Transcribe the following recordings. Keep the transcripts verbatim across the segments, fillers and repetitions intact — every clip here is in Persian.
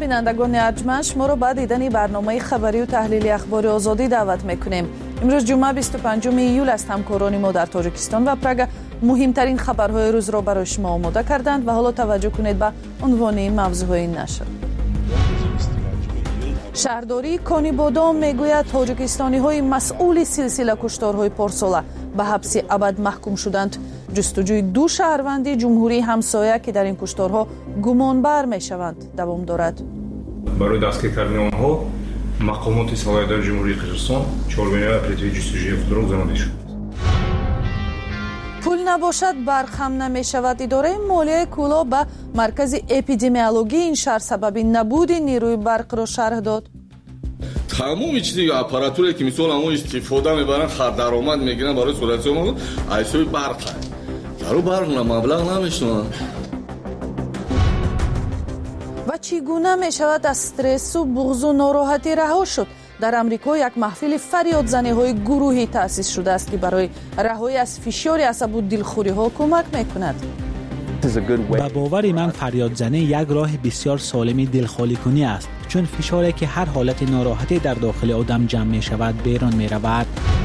بینندگان ارجمند، شما را بعد دیدن برنامه خبری و تحلیلی اخبار آزادی دعوت میکنیم. امروز جمعه بیست و پنجم ایول است. همکاران ما در تاجیکستان و پراگ مهمترین خبرهای روز را برای شما آماده کردند و حالا توجه کنید به عنوان موضوع این نشر. شهرداری کانیبادام میگوید تاجیکستانی های مسئول سلسله کشتارهای پارساله به حبس ابد محکوم شدند. جستجوی دو شهروند جمهوری همسایه که در این کشتارها گمانبر میشوند دوام دارد. برای دستگیر کردن آنها مقامات سالایدار جمهوری قزاقستان چهارمین اپراتیو جستجوی خود را گزارده شد. پول نباشد برق هم نمی شود. اداره مالیه کولا به مرکز اپیدمیولوژی این شهر سبب نبود نیروی برق را شرح داد. تمام چیزی آپاراتوری که مثلا ما استفاده میبرن خرد درآمد میگیرن برای سولار ما ایسوی برق درو برق مبلغ نمیشنن. و چگونه می شود از استرس و بغض و ناراحتی رها شد؟ در امریکا یک محفل فریادزنی های گروهی تأسیس شده است که برای رهایی از فشار عصب و دلخوری ها کمک میکند. با باور من فریادزنی یک راه بسیار سالم دلخالی کنی است، چون فشاری که هر حالت ناراحتی در داخل آدم جمع می شود بیرون می رود.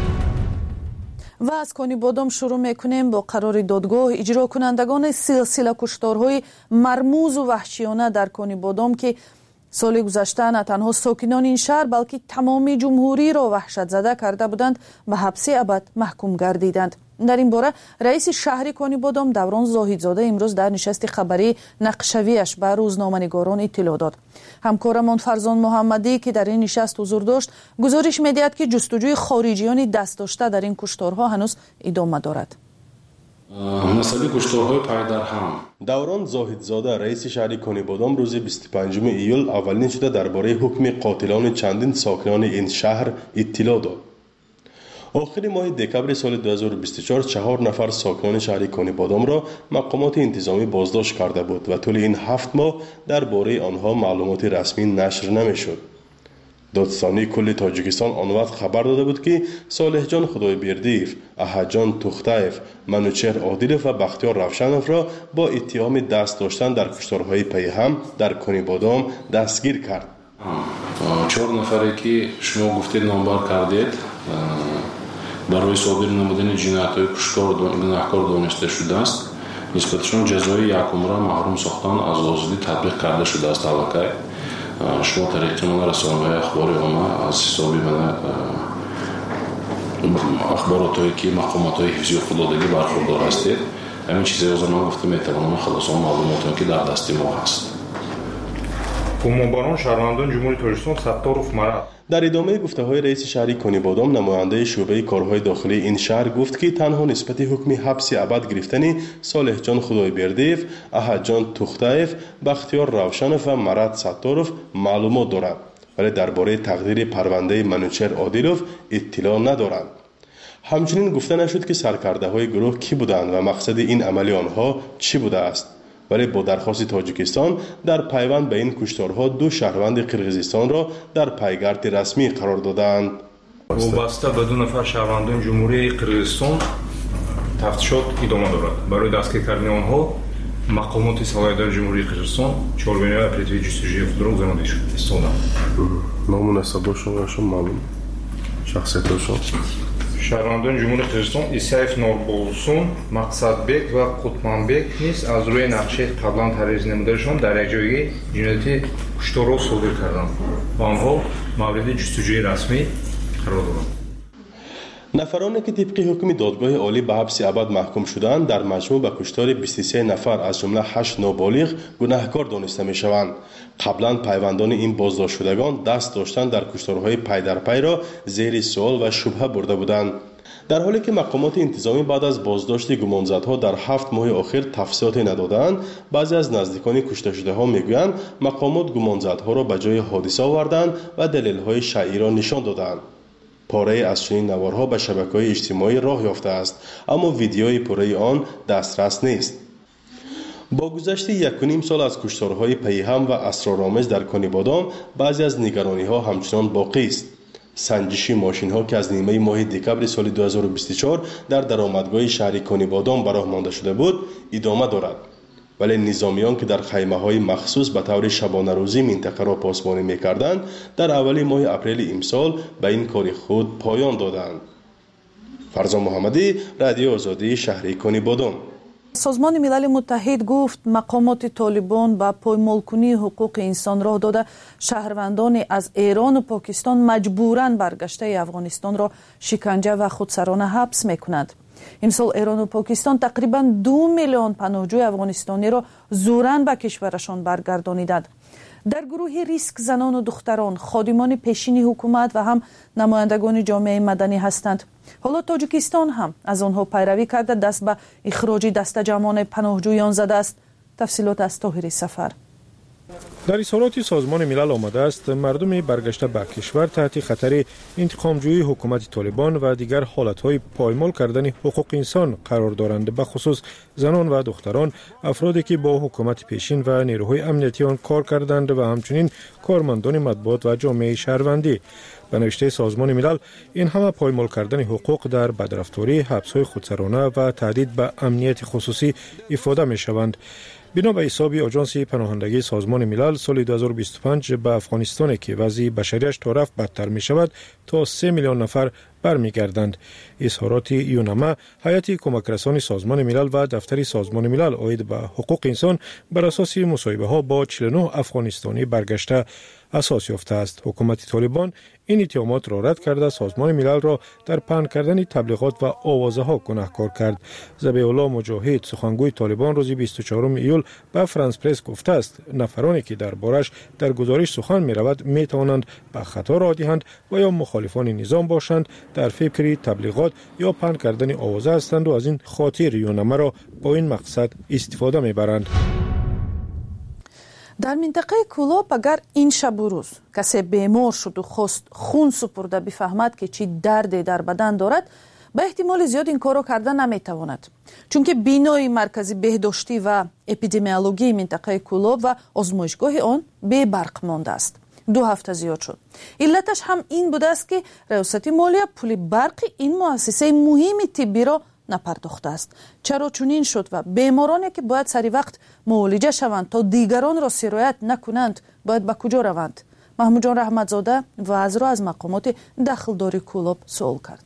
و از کانیبادام شروع میکنیم با قرار دادگاه اجرا کنندگان سلسله کشتارهای مرموز و وحشیانه در کانیبادام که سال گذشته نه تنها ساکنان این شهر بلکه تمامی جمهوری را وحشت زده کرده بودند و حبس ابد محکوم گردیدند. در این باره رئیس شهر کانیبادام دوران زاهدزاده امروز در نشست خبری نقشویش به روزنامه‌نگاران اطلاع داد. همکارمان فرزان محمدی که در این نشست حضور داشت گزارش می‌دهد که جستجوی خارجیان دست داشته در این کشتارها هنوز ادامه دارد. مسئله کشتارهای پای در هم. دوران زاهدزاده رئیس شهر کانیبادام روز بیست و پنجم ایول اولین شده درباره حکم قاتلان چندین ساکنان این شهر اطلاع داد. آخر ماه دکبر سال دو هزار و بیست و چهار چهار نفر ساکنان شهر کانیبادام را مقامات انتظامی بازداشت کرده بود و طول این هفت ماه درباره آنها معلومات رسمی نشر نمیشد. دادستانی کل تاجیکستان آن وقت خبر داده بود که صالح جان خدایبردیف، احد جان توختایف، منوچهر عادلف و بختیار روشنف را با اتهام دست داشتن در کشتارهای پیهم در کانیبادام دستگیر کرد. چهار نفری که شما گفتید نامبر کردید برای صادر نمودن جنایت‌های کشتار گناهکار دانسته شده است. نسبتشان جزای یک عمر محروم ساختن از آزادی تطبیق کرده شده است. توقع شما در احتمال رسانه‌های اخباری عامه از حسابی من اخباراتایی که مقامات‌های حفظی و خوددادگی برخوردار هستید همین چیزی از ما گفته میتوانم خلاصان معلوماتی که در دست ما هست. فومباران شهروندان جمهوری تاجیکستان ستارов مراد در ادامه گفته‌های رئیس شهر کانیبادام نماینده شعبه کارهای داخلی این شهر گفت که تنها نسبت حکم حبس ابد گرفتن صالح جان خدایبردیف، احد جان توختایف، بختیار روشنف و مراد ستارov معلومات دارد ولی درباره تقدیر پرونده منوچهر عادلف اطلاع ندارند. همچنین گفته نشد که سرکرده‌های گروه کی بودند و مقصد این عمل آنها چی بوده است. ولی با درخواست تاجیکستان در پیوند به این کشتارها دو شهروند قرقیزستان را در پیگرد رسمی قرار دادند. وابسته به دو نفر شهروندان جمهوری قرقیزستان تفتیشات ادامه دارد. برای دستگیر کردن آنها مقامات سالایدار جمهوری قزاقستان چهارمین اپراتیو جستجوی خود را گزارده شد. استودند. نام و نسب‌هاشون معلوم. شخصیت‌هاشون. شهروندان جمهوری قزاقستان исаев نوربولسун، мақсадбек ва қутманбек низ аз рӯи нақшаи қаблан тарҳиз намудашон дар як ҷойги ҷинояти кушторро содир карданд ва онҳо мавриди ҷустуҷӯи расмӣ қарор доранд. نفرانی که طبق حکم دادگاه عالی به حبس ابد محکوم شدند در مجموع به کشتار بیست و سه نفر از جمله هشت نابالغ گناهکار دانسته می‌شوند. قبلا پیوندان این بازداشت شدگان دست داشتن در کشتارهای پی در پی را زیر سوال و شبهه برده بودند. در حالی که مقامات انتظامی بعد از بازداشت گمانزدها در هفت ماه آخر تفصیلاتی ندادند، بعضی از نزدیکان کشته شده‌ها میگویند مقامات گمانزدها را به جای حادثه آوردند و دلیل‌های شرعی را نشان دادند. پاره از چنین نوارها به شبکه‌های اجتماعی راه یافته است اما ویدیوی پاره آن دسترس نیست. با گذشت یک و نیم سال از کشتارهای پیهم و اسرارآمیز در کانیبادام بعضی از نگرانی‌ها همچنان باقی است. سنجشی ماشین‌ها که از نیمه ماه دکبر سال دو هزار و بیست و چهار در درآمدگاه شهر کانیبادام به راه مانده شده بود ادامه دارد. ولی نظامیان که در خیمه های مخصوص به طور شبانه روزی منطقه را پاسبانی میکردند در اولی ماه اپریل امسال به این کار خود پایان دادند. فرزان محمدی، رادیو آزادی، شهر کنی بادام. سازمان ملل متحد گفت مقامات طالبان با پایمالکنی حقوق انسان راه داده شهروندان از ایران و پاکستان مجبوراً برگشته افغانستان را شکنجه و خودسرانه حبس میکنند. امسال ایران و پاکستان تقریباً دو میلیون پناهجوی افغانستانی را زوراً به کشورشان برگردانیدند. در گروه ریسک زنان و دختران، خادمان پیشین حکومت و هم نمایندگان جامعه مدنی هستند. حالا تاجیکستان هم از آنها پیروی کرده دست به اخراج دسته جمعان پناهجویان زده است. تفصیلات از طاهر سفر. در اظهارات سازمان ملل آمده است مردم برگشته به کشور تحت خطر انتقامجویی حکومت طالبان و دیگر حالتهای پایمال کردن حقوق انسان قرار دارند، به خصوص زنان و دختران، افرادی که با حکومت پیشین و نیروهای امنیتی آن کار کردند و همچنین کارمندان مطبوعات و جامعه شهروندی. به نوشته سازمان ملل این همه پایمال کردن حقوق در بدرفتاری، حبس‌های خودسرانه و تهدید به امنیت خصوصی افاده می شوند. بنا به حساب آژانس پناهندگی سازمان ملل سال دو هزار و بیست و پنج به افغانستان که وضع بشریش تا رفت بدتر می شود تا سه میلیون نفر برمیگردند. اظهارات یونما، هیئت کمک رسانی سازمان ملل و دفتر سازمان ملل عاید به حقوق انسان بر اساس مصاحبه ها با چهل و نه افغانستانی برگشته اساس یافته است. حکومت طالبان این اتهامات را رد کرده سازمان ملل را در پهن کردن تبلیغات و آوازه ها گناهکار کرد. ذبیح الله مجاهد، سخنگوی طالبان، روز بیست و چهارم ایول به فرانس پرس گفته است نفرانی که در بارش در گزارش سخن می رود می توانند به خطا راه دهند و یا مخالفان نظام باشند، در فکر تبلیغات یا پهن کردن آوازه هستند و از این خاطر یونما را با این مقصد استفاده می برند. در منطقه کولاب اگر این شب و روز کسی بیمار شد و خواست خون سپرده بفهمد که چی دردی در بدن دارد، به احتمال زیاد این کارو کرده نمیتواند، چون که بینای مرکزی بهداشتی و اپیدمیولوژی منطقه کولاب و آزمایشگاه آن بی برق مانده است. دو هفته زیاد شد. علتش هم این بوده است که ریاست مالیه پول برق این مؤسسه مهم طبی را نپرداخته است. چرا چنین شد و بیمارانی که باید سری وقت معالجه شوند تا دیگران را سرایت نکنند باید به کجا روند؟ محمود جان رحمتزاده وضع را از مقامات دخلداری کولاب سوال کرد.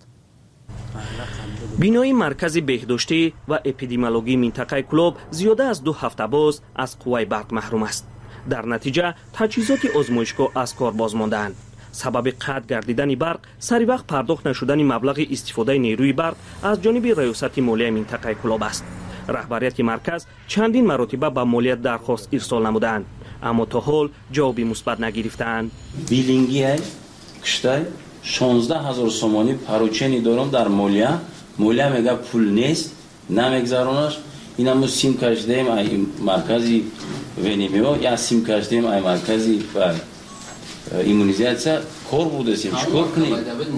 بینای مرکز بهداشتی و اپیدمیولوژی منطقه کولاب زیاده از دو هفته باز از قوه برق محروم است. در نتیجه تجهیزات آزمایشگاه از کار باز مانده‌اند. سبب قطع گردیدن برق سری وقت پرداخت نشدن مبلغ استفاده نیروی برق از جانب ریاست مالیه منطقه کولاب است. رهبریت مرکز چندین مرتبه به مالیه درخواست ارسال نمودند، اما تا حال جوابی مثبت نگرفتند. بیلینگی کشته شانزده هزار سومانی پروچنی دارم در مالیه، مالیه میگه پول نیست نمیگذارونش. اینم سیم کشیدیم ای مرکزی ونیمیو یا سیم کشیدیم ای مرکزی و ایمونیزاسیون کار بوده سیم چیکار کنیم؟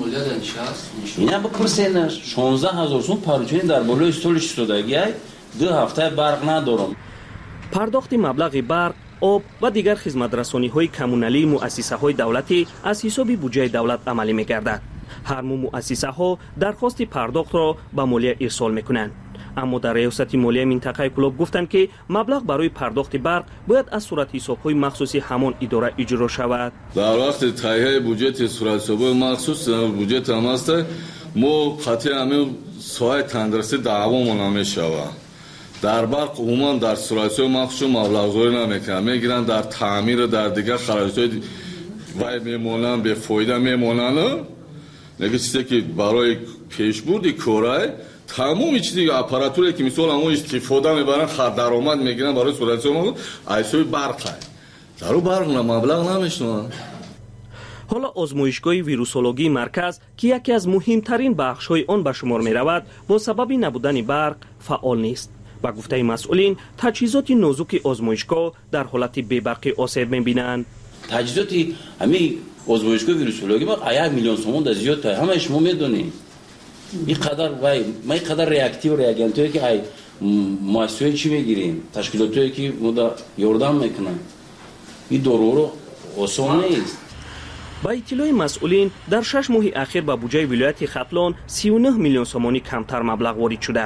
اینا بپرسینش شانزده هزار سوم پروچنی در بالای استولش شدگی دو هفته برق ندارم. پرداخت مبلغ برق، آب و دیگر خدمت رسانی های کمونالی مؤسسه های دولتی از حساب بودجه دولت عملی می گردد. هر مو مؤسسه ها درخواست پرداخت را به مالیه ارسال می کنند. اما در ریاست مالیه منطقه کولاب گفتند که مبلغ برای پرداخت برق باید از صورت حساب‌های مخصوصی همان اداره اجرا شود. در وقت تهیه بودجه صورت حساب‌های مخصوص بودجه هم است، ما خاطر همین سایه تندرسی دعوامون نمی‌شود. در برق عموما در صورت حساب مخصوص مبلغ‌گذاری نمی‌کنند، می‌گیرند در تعمیر در دیگر خراجات وای میمونن به فایده میمونن. نگه چیزی که برای پیشبرد کارای تمام چیزی آپاراتوری که مثلا همون استفاده میبرن خرد درآمد میگیرن برای صورت حساب ایسوی برق های در برق مبلغ نمیشنن. حالا آزمایشگاه ویروسولوژی مرکز که یکی از مهمترین بخش‌های آن به شمار می‌رود با سبب نبودن برق فعال نیست. با گفته مسئولین تجهیزات نازک آزمایشگاه در حالت بی‌برقی آسیب می‌بینند. تجهیزات همین آزمایشگاه ویروسولوژی ما یک میلیون تومان زیاد تا همه شما میدونید. این قدر وای ما این قدر ریاکتیو ریاگنتایی که ای مؤسسه چی میگیریم تشکیلاتی که مدا یاردم میکنن این دورو رو آسان نیست. با اطلاع مسئولین در شش ماه اخیر با بودجه ولایت ختلان سی و نه میلیون سومانی کمتر مبلغ وارد شده است.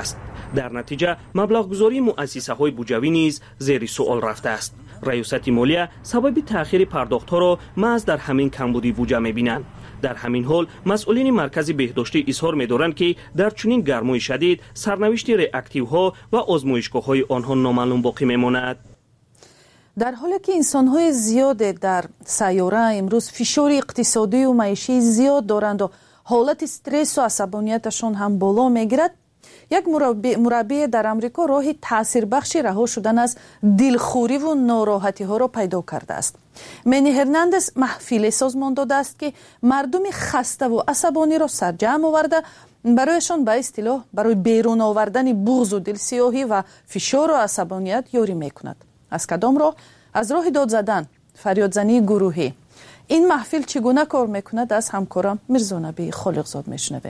در نتیجه مبلغ‌گذاری مؤسسه‌های بودجوی نیز زیر سوال رفته است. ریاست مالیه سبب تأخیر پرداخت‌ها را محض در همین کمبودی بودجه می‌بینند. در همین حال مسئولین مرکز بهداشتی اظهار می‌دارند که در چنین گرمای شدید سرنوشت راکتیوها و آزمایشگاه‌های آنها نامعلوم باقی می‌ماند. در حالی که انسان‌های زیاد در سیاره امروز فشار اقتصادی و معیشی زیاد دارند و حالت استرس و عصبانیتشان هم بالا می‌گیرد، یک مربی, مربی در امریکا راه تاثیربخش رها شدن از دلخوری و ناراحتی ها را پیدا کرده است. منی هرناندز محفل سازمان داده است که مردم خسته و عصبانی را سرجم آورده برایشان به اصطلاح برای بیرون آوردن بغض و دلسیاهی و فشار و عصبانیت یاری میکند. از کدام راه؟ از راه داد زدن، فریادزنی گروهی. این محفل چگونه کار میکند؟ از همکارم میرزا نبی خالقزاد میشنویم.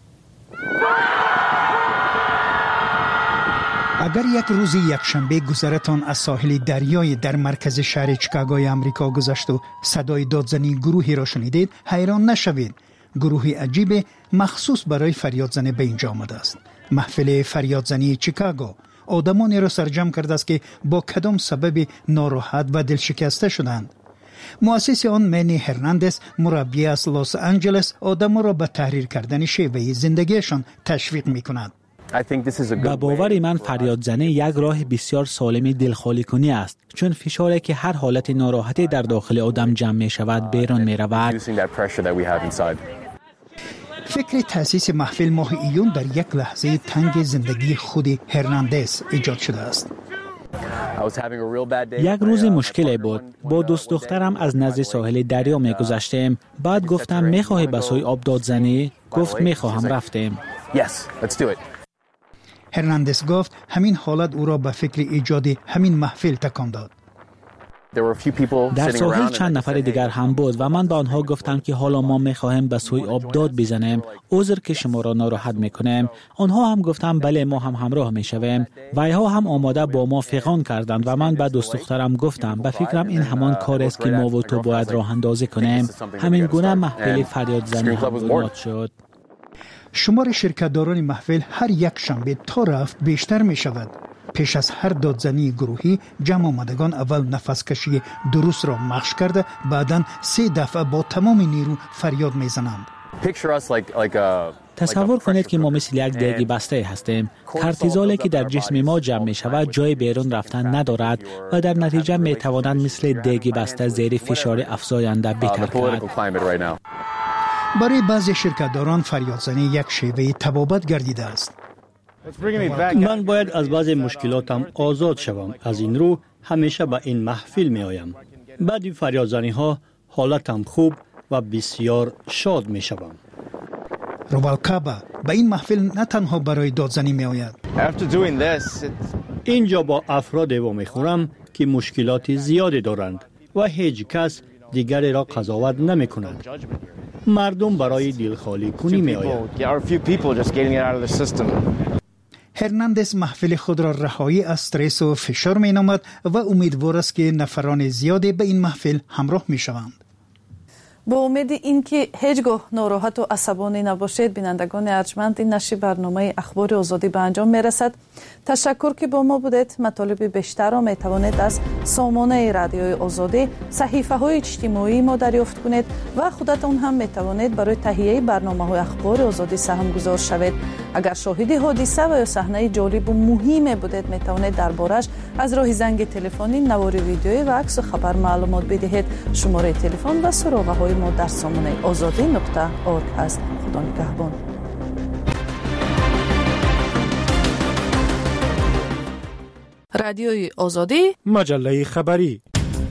اگر یک روز یکشنبه گذرتان از ساحل دریای در مرکز شهر چیکاگوی آمریکا گذشت و صدای دادزنی گروهی را شنیدید، حیران نشوید. گروهی عجیب مخصوص برای فریادزنی به اینجا آمده است. محفل فریادزنی چیکاگو آدمانی را سرجم کرده است که با کدام سبب ناراحت و دلشکسته شدند. مؤسس آن منی هرناندز مربی از لس آنجلس آدم را به تحریر کردن شیوه زندگیشان تشویق می کند. با باور من فریادزنی یک راه بسیار سالم دلخالی کنی است، چون فشاری که هر حالت ناراحتی در داخل آدم جمع می شود بیرون می رود. فکر تأسیس محفل ماه ایون در یک لحظه تنگ زندگی خود هرناندز ایجاد شده است. یک روز مشکلی بود. با دوست دخترم از نزد ساحل دریا می گذشتیم. بعد گفتم می خواهی به سوی آب دادزنی؟ گفت می خواهم. رفتیم. هرناندز گفت همین حالت او را به فکر ایجاد همین محفل تکان داد. در ساحل چند نفر دیگر هم بود و من به آنها گفتم که حالا ما می‌خواهیم به سوی آب داد بزنیم، عذر که شما را ناراحت می‌کنیم. آنها هم گفتم بله ما هم همراه می‌شویم و اینها هم آماده با ما فغان کردند و من به دوست دخترم گفتم به فکرم این همان کار است که ما و تو باید راه اندازی کنیم. همین گونه محفل فریادزنی هم بنیاد شد. شمار شرکت‌داران محفل هر یک شنبه تا رفت بیشتر می‌شود. پیش از هر دادزنی گروهی جمع آمدگان اول نفس کشی درست را مشق کرده، بعداً سه دفعه با تمام نیرو فریاد میزنند. تصور کنید که ما مثل یک دیگ بسته هستیم. کورتیزولی که در جسم ما جمع می شود جای بیرون رفتن ندارد و در نتیجه می توانند مثل دیگ بسته زیر فشار افزاینده بهتر کرد. برای بعضی شرکت‌داران فریادزنی یک شیوه طبابت گردیده است. من باید از بعض مشکلاتم آزاد شوم. از این رو همیشه به این محفل می آیم. بعد فریادزنی ها حالتم خوب و بسیار شاد می شوم. روبالکابا به این محفل نه تنها برای دادزنی می آید. اینجا با افراد و می خورم که مشکلات زیادی دارند و هیچ کس دیگری را قضاوت نمی کند. مردم برای دلخالی کنی می آید. هرناندز محفل خود را رهایی از استرس و فشار می نامد و امیدوار است که نفران زیادی به این محفل همراه می شوند. با امید اینکه هیچگاه ناراحت و عصبانی نباشید، بینندگان ارجمند، این نشر برنامه اخبار آزادی به انجام می رسد. تشکر که با ما بودید. مطالب بیشتر را می توانید از سامانه رادیوی آزادی، صحیفه های اجتماعی ما دریافت کنید و خودتان هم می توانید برای تهیه برنامه های اخبار آزادی سهم گذار شوید. اگر شاهد حادثه و یا صحنه جالب و مهم بودید، می توانید دربارش از راه زنگ تلفنی، نوار ویدیویی و عکس و خبر معلومات بدهید. شماره تلفن و سراغه های ما در سامانه آزادی نقطه اورگ هست. خدا نگهبان. رادیوی آزادی، مجله خبری.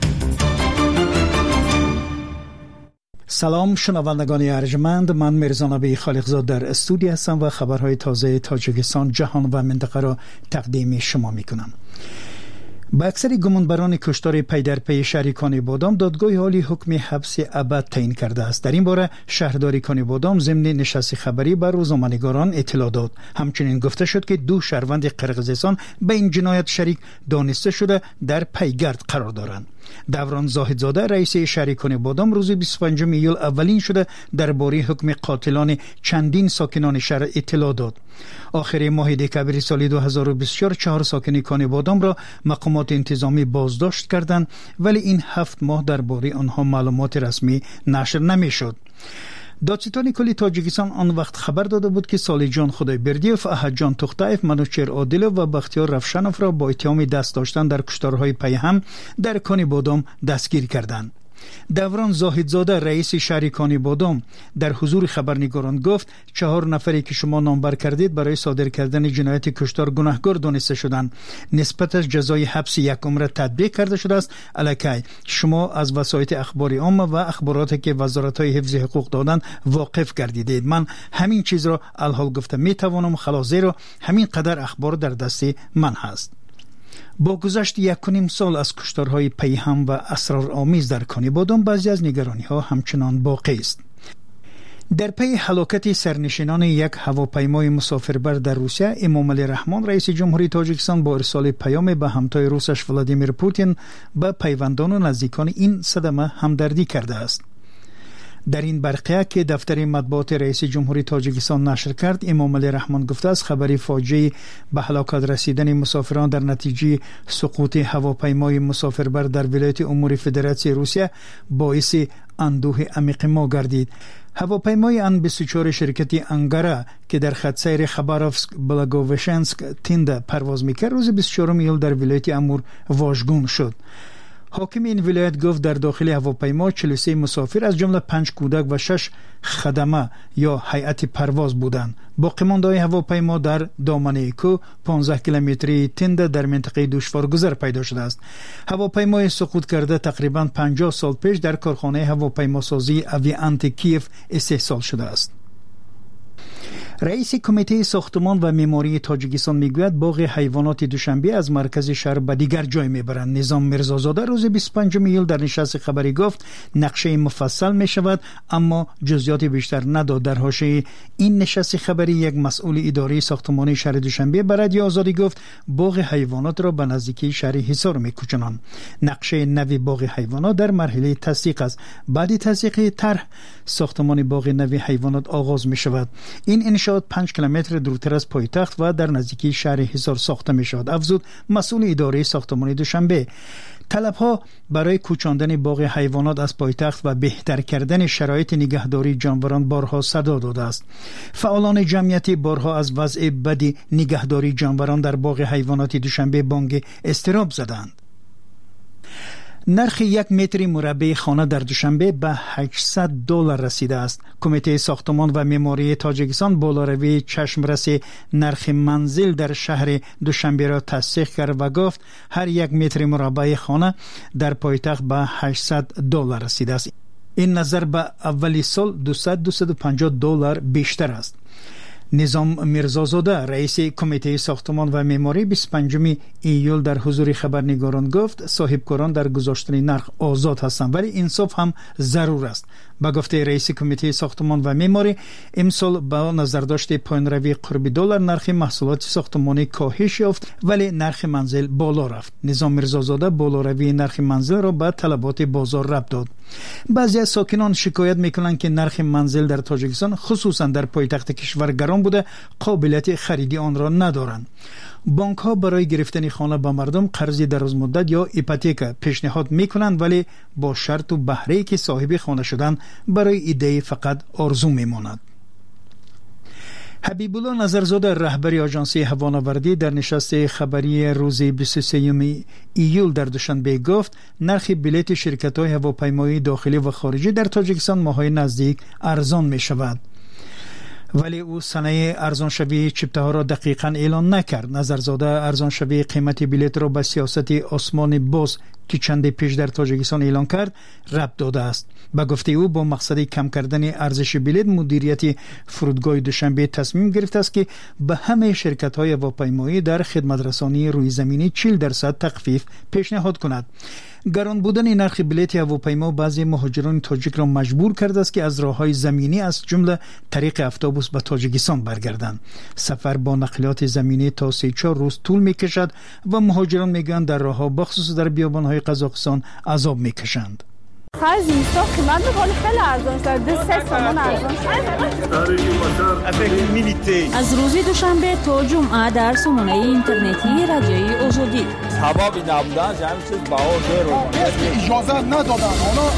سلام شنوندگان ارجمند، من میرزا نبی خالقزاد در استودیو هستم و خبرهای تازه تاجیکستان، جهان و منطقه را تقدیم شما میکنم. با اکثر گمانبران کشتار پی در پی شهر کانی بادام دادگاه حالی حکم حبس ابد تعیین کرده است. در این باره شهرداری کانی بادام ضمن نشست خبری بر روزنامه‌نگاران اطلاع داد. همچنین گفته شد که دو شهروند قرقیزستان به این جنایت شریک دانسته شده در پیگرد قرار دارند. دوران زاهدزاده رئیس شهر کانی بادام روز بیست و پنجم ایول اولین شده درباره حکم قاتلان چندین ساکنان شهر اطلاع داد. آخر ماه دکامبر سال دو هزار و بیست و چهار چهار ساکن کانی بادام را مقامات انتظامی بازداشت کردند، ولی این هفت ماه درباره آنها معلومات رسمی نشر نمیشد. دادستان کلی تاجیکستان آن وقت خبر داده بود که سالیجان خدایبردیوف، احدجان توختایف، منوچهر عادلوف و بختیار رفشنوف را با اتهام دست داشتن در کشتارهای پیهم در کانی بادام دستگیر کردند. دوران زاهدزاده رئیس شهر کانی بادام در حضور خبرنگاران گفت چهار نفری که شما نامبر کردید برای صادر کردن جنایت کشتار گناهکار دانسته شدند. نسبتش جزای حبس یک عمر تطبیق کرده شده است. الکی شما از وسایط اخباری عامه و اخباراتی که وزارت‌های حفظ حقوق دادند واقف گردیدید. من همین چیز را الحال گفته می توانم، خلاص زیرا همین قدر اخبار در دست من هست. با گذشت یک و نیم سال از کشتارهای پیهم و اسرارآمیز در کانی بادام بعضی از نگرانی‌ها همچنان باقی است. در پی هلاکت سرنشینان یک هواپیمای مسافربر در روسیه، امام علی رحمان رئیس جمهوری تاجیکستان با ارسال پیام به همتای روسش ولادیمیر پوتین به پیوندان و نزدیکان این صدمه همدردی کرده است. در این برقیه که دفتر مطبوعات رئیس جمهوری تاجیکستان نشر کرد، امام علی رحمان گفته است خبری فاجعه به هلاکت رسیدن مسافران در نتیجه سقوط هواپیمای مسافربر در ولایت امور فدراسیون روسیه باعث اندوه عمیق ما گردید. هواپیمای ان بیست و چهار شرکت انگارا که در خط سیر خباروفسک بلاگووشنسک تینده پرواز میکرد روز بیست و چهارم ایول در ولایت امور واژگون شد. حاکم این ولایت گفت در داخل هواپیما چهل و سه مسافر از جمله پنج کودک و شش خدمه یا هیئت پرواز بودند. باقیمانده‌های هواپیما در دامنه کو پانزده کیلومتری تنده در منطقه دشوارگذر پیدا شده است. هواپیمای سقوط کرده تقریبا پنجاه سال پیش در کارخانه هواپیماسازی اویانت کیف استحصال شده است. رئیس کمیته ساختمان و معماری تاجیکستان میگوید باغ حیوانات دوشنبه از مرکز شهر به دیگر جای میبرند. نظام میرزازاده روز بیست و پنجم ایول در نشست خبری گفت نقشه مفصل می شود، اما جزئیات بیشتر نداد. در حاشیه این نشست خبری یک مسئول اداره ساختمانی شهر دوشنبه به رادیو آزادی گفت باغ حیوانات را به نزدیکی شهر حصار میکوچانند. نقشه نوی باغ حیوانات در مرحله تصدیق است. بعد تصدیق طرح ساختمان باغ نوی حیوانات آغاز می شود. این انشاء پنج کیلومتر دورتر از پایتخت و در نزدیکی شهر حصار ساخته می شود. افزود مسئول اداره ساختمانی دوشنبه. طلبها برای کوچاندن باغ حیوانات از پایتخت و بهتر کردن شرایط نگهداری جانوران بارها صدا داده است. فعالان جمعیتی بارها از وضع بد نگهداری جانوران در باغ حیوانات دوشنبه بانگ اضطراب زدند. نرخ یک متر مربع خانه در دوشنبه به هشتصد دلار رسیده است. کمیته ساختمان و معماری تاجیکستان بالاروی چشمرس نرخ منزل در شهر دوشنبه را تصدیق کرد و گفت هر یک متر مربع خانه در پایتخت به هشتصد دلار رسیده است. این نظر به اولی سال دویست تا دویست و پنجاه دلار بیشتر است. نظام میرزازاده رئیس کمیته ساختمان و معماری بیست و پنجم ایول در حضور خبرنگاران گفت صاحبکاران در گذاشتن نرخ آزاد هستند، ولی انصاف هم ضرور است. با گفته رئیس کمیته ساختمان و معماری امسال با نظرداشت پایین روی قرب دلار نرخ محصولات ساختمانی کاهش یافت، ولی نرخ منزل بالا رفت. نظام میرزازاده بالا روی نرخ منزل را به طلبات بازار ربط داد. بعضی از ساکنان شکایت میکنند که نرخ منزل در تاجیکستان خصوصا در پایتخت کشور گران بوده، قابلیت خریدی آن را ندارند. بانک ها برای گرفتن خانه به مردم قرض دراز مدت یا ایپوتیک پیشنهاد میکنند، ولی با شرط و بهره که صاحب خانه شدن برای ایده فقط آرزو میماند. حبیب الله نظرزاده رهبر آژانسی هوانوردی در نشست خبری روز بیست و سوم ایول در دوشنبه گفت نرخ بلیط شرکت‌های هواپیمایی داخلی و خارجی در تاجیکستان ماهای نزدیک ارزان می شود، ولی او صنایع ارزانشوی چپته ها را دقیقاً اعلان نکرد. نظرزاده ارزانشوی قیمت بلیط را به سیاست آسمان باز که چند پیش در تاجیکستان اعلان کرد ربط داده است. با گفته او با مقصد کم کردن ارزش بلیط مدیریت فرودگاه دوشنبه تصمیم گرفته است که به همه شرکت‌های هواپیمایی در خدمت رسانی روی زمینی چهل درصد تخفیف پیشنهاد کند. گران بودن نرخ بلیط هواپیما بعضی مهاجران تاجیک را مجبور کرده است که از راه‌های زمینی از جمله طریق اتوبوس به تاجیکستان برگردند. سفر با نقلیات زمینی تا سه چهار روز طول می‌کشد و مهاجران میگویند در راه‌ها بخصوص در بیابان‌های قزاقستان عذاب می‌کشند. خرج نیستا قیمت میکنه خیلی ارزان شد دو سه تومن ارزان شد. از روز دوشنبه تا جمعه در سامانه اینترنتی رادیوی آزادی سبابی نبودن جمعی چیز باور رو اجازه ندادن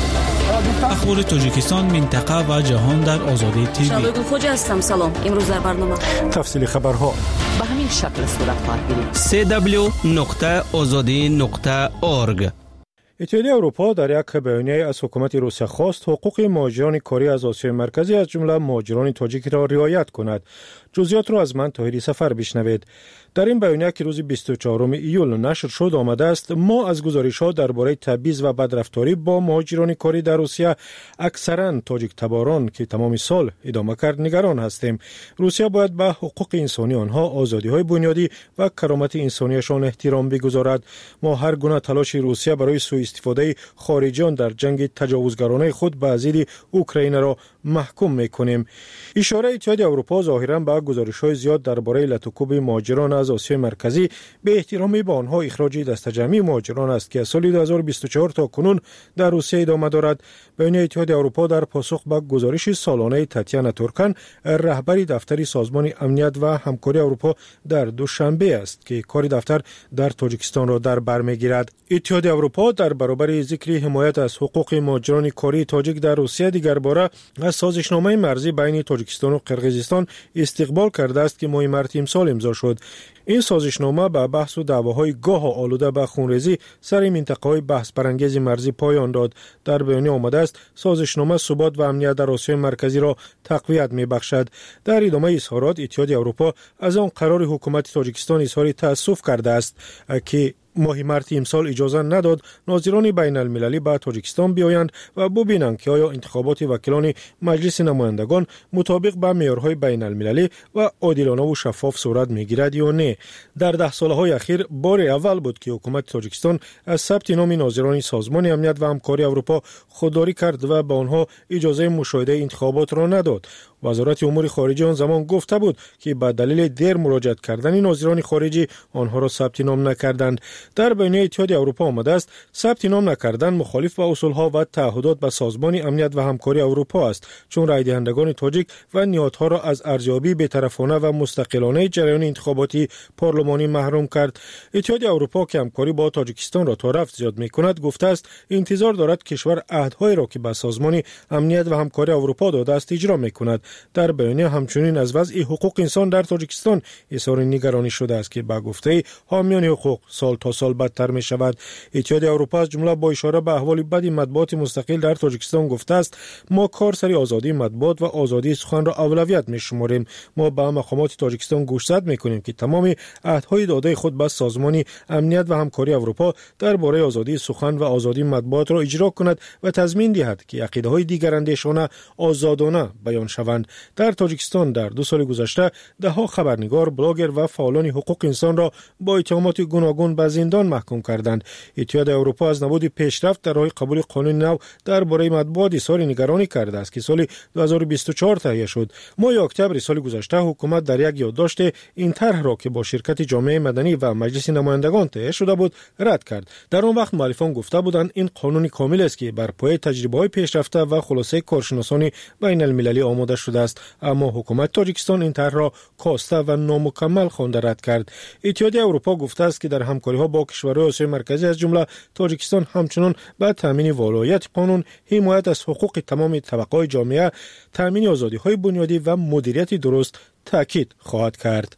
اخبار تاجیکستان، منطقه و جهان در آزادی تیوی. شبگو خوج هستم. سلام. امروز در برنامه تفصیل خبرها به همین شکل صورت خواهد گرفت. سی دبلیو نقطه آزادی نقطه اورگ. اتحادیه اروپا در یک بیانیه از حکومت روسیه خواست حقوق مهاجران کاری از آسیای مرکزی از جمله مهاجران تاجیک را رعایت کند. جزئیات را از من طاهری سفر بشنوید. در این بیانیه که روز بیست و چهارم ایول نشر شد آمده است ما از گزارش‌ها درباره تبعیض و بدرفتاری با مهاجران کاری در روسیه اکثرا تاجیک تباران که تمام سال ادامه کرد نگران هستیم. روسیه باید به حقوق انسانی آنها، آزادی‌های بنیادی و کرامت انسانیشان احترام بگذارد. ما هر گونه تلاش روسیه برای سوء استفاده خارجیان در جنگ تجاوزگرانه خود به ضد اوکراین را محکوم می‌کنیم. اشاره اتحادیه اروپا ظاهراً به گزارش‌های زیاد درباره لطوکوب مهاجران از آسیای مرکزی به احترام به آنها اخراج دسته‌جمعی مهاجران است که از سال دو هزار و بیست و چهار تا کنون در روسیه ادامه دارد. بیانیه اتحادیه اروپا در پاسخ به گزارش سالانه تاتیانا تورکن رهبر دفتر سازمان امنیت و همکاری اروپا در دوشنبه است که کار دفتر در تاجیکستان را در بر می‌گیرد. اتحادیه اروپا در برابر ذکر حمایت از حقوق مهاجران کاری تاجیک در روسیه دیگر باره از سازشنامه مرزی بین تاجیکستان و قرقیزستان استقبال کرده است که ماه مارس امسال امضا شد. این سازشنامه به بحث و دعواهای گاه آلوده به خونریزی سر منطقه‌های بحث برانگیز مرزی پایان داد. در بیانیه آمده است سازشنامه ثبات و امنیت در آسیای مرکزی را تقویت می‌بخشد. در ادامه اظهارات اتحادیه اروپا از آن قرار حکومت تاجیکستان اظهار تأسف کرده است که ماه مارس امسال اجازه نداد ناظران بین المللی به تاجیکستان بیایند و ببینند که آیا انتخابات وکیلان مجلس نمایندگان مطابق با معیارهای بین المللی و عادلانه و شفاف صورت میگیرد یا نه. در ده سالهای اخیر بار اول بود که حکومت تاجیکستان از ثبت نام ناظران سازمان امنیت و همکاری اروپا خودداری کرد و به آنها اجازه مشاهده انتخابات را نداد. وزارت امور خارجه آن زمان گفته بود که به دلیل دیر مراجعه کردن ناظران خارجی آنها را ثبت نام نکردند. در بیانیه اتحادیه اروپا آمده است ثبت نام نکردن مخالف با اصولها و تعهدات به سازمان امنیت و همکاری اروپا است، چون رای دهندگان تاجیک و نهادها را از ارزیابی بی‌طرفانه و مستقلانه جریان انتخاباتی پارلمانی محروم کرد. اتحادیه اروپا که همکاری با تاجیکستان را تا رفت زیاد می‌کند گفته است انتظار دارد کشور عهدهای را که به سازمان امنیت و همکاری اروپا داده است اجرا می‌کند. در بیانیه همچنین از وضع حقوق انسان در تاجیکستان اظهار نگرانی شده است که به گفته حامیان حقوق سال تا سال بدتر می شود. اتحادیه اروپا از جمله با اشاره به احوال بد مطبوعات مستقل در تاجیکستان گفته است ما کار سری آزادی مطبوعات و آزادی سخن را اولویت می شماریم. ما به مقامات تاجیکستان گوشزد می کنیم که تمام عهدهای داده خود به سازمان امنیت و همکاری اروپا درباره آزادی سخن و آزادی مطبوعات را اجرا کند و تضمین دهد که عقیده‌های دیگراندیشانه آزادانه بیان شوند. در تاجیکستان در دو سال گذشته ده ها خبرنگار، بلاگر و فعالان حقوق انسان را با اتهامات گوناگون به زندان محکوم کردند. اتحادیه اروپا از نبود پیشرفت در راه قبول قانون نو درباره مطبوعات اظهار نگرانی کرده است که سال دو هزار و بیست و چهار تهیه شد. ماه اکتبر سال گذشته حکومت در یک یادداشت این طرح را که با شرکت جامعه مدنی و مجلس نمایندگان تهیه شده بود رد کرد. در آن وقت مؤلفان گفته بودند این قانون کامل است که بر پایه تجربه‌های پیشرفته و خلاصه کارشناسان بین المللی آماده شده است، اما حکومت تاجیکستان این طرح را کاسته و نامکمل خوانده رد کرد. اتحادیه اروپا گفته است که در همکاری‌ها با کشورهای آسیای مرکزی از جمله تاجیکستان همچنان به تامین ولایت قانون، حمایت از حقوق تمام طبقات جامعه، تامین آزادی‌های بنیادی و مدیریت درست تاکید خواهد کرد.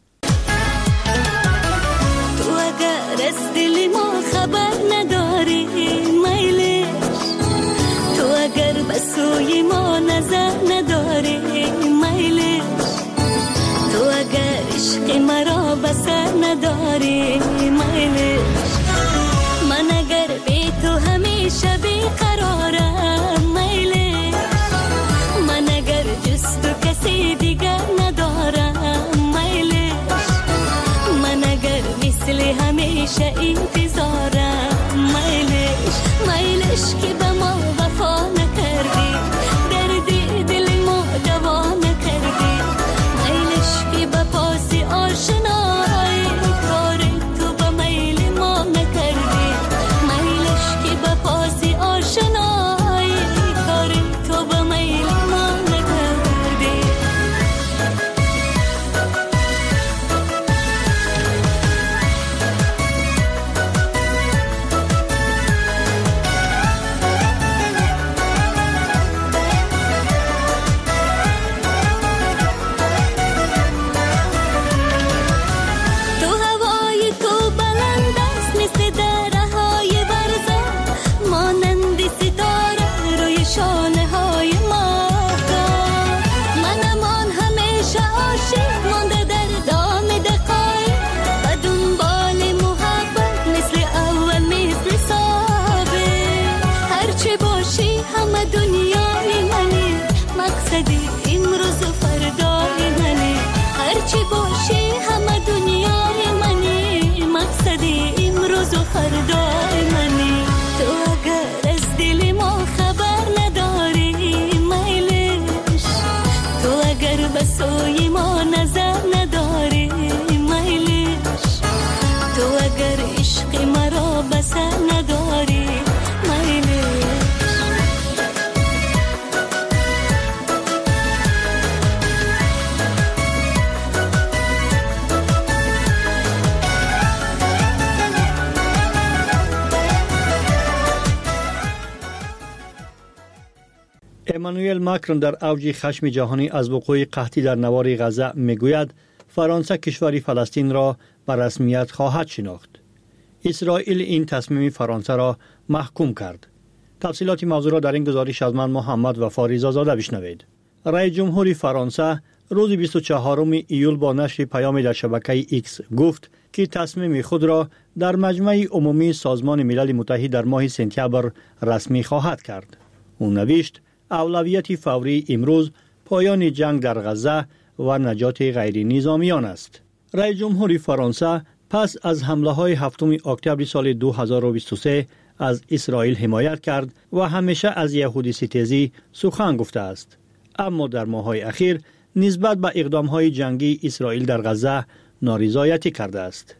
تو اگر از دل ما خبر نداری میلش، تو اگر به سوی ما نظر نداری میلش، تو اگر عشق مرا بسر نداری میلش، من اگر بی تو همیشه بیقرارم میلش، من اگر جز تو کسی دیگر ندارم میلش، من اگر مثل همیشه انتظارم میلش، میلش که به ما وفا نکردی، دردی دل ما دوا نکردی، میلش که به پاس آشنایی کار تو به میل ما نکردی، میلش که به پاس آشنایی فردای منی. تو اگر از دل ما خبر نداری میلش، تو اگر به سوی ما نظر نداری میلش، تو اگر عشق مرا بسر نداری میلش. امانوئل ماکرون در اوج خشم جهانی از وقوع قحطی در نوار غزه میگوید فرانسه کشور فلسطین را به رسمیت خواهد شناخت. اسرائیل این تصمیم فرانسه را محکوم کرد. تفصیلات موضوع را در این گزارش از من محمد وفا رضازاده بشنوید. رئیس جمهور فرانسه روز بیست و چهارم ایول با نشر پیامی در شبکه ایکس گفت که تصمیم خود را در مجمع عمومی سازمان ملل متحد در ماه سپتامبر رسمی خواهد کرد. او نوشت اولویت فوری امروز پایان جنگ در غزه و نجات غیر نظامیان است. رئیس جمهور فرانسه پس از حمله های هفتم اکتبر سال دو هزار و بیست و سه از اسرائیل حمایت کرد و همیشه از یهودی ستیزی سخن گفته است. اما در ماه‌های اخیر نسبت به اقدام‌های جنگی اسرائیل در غزه نارضایتی کرده است.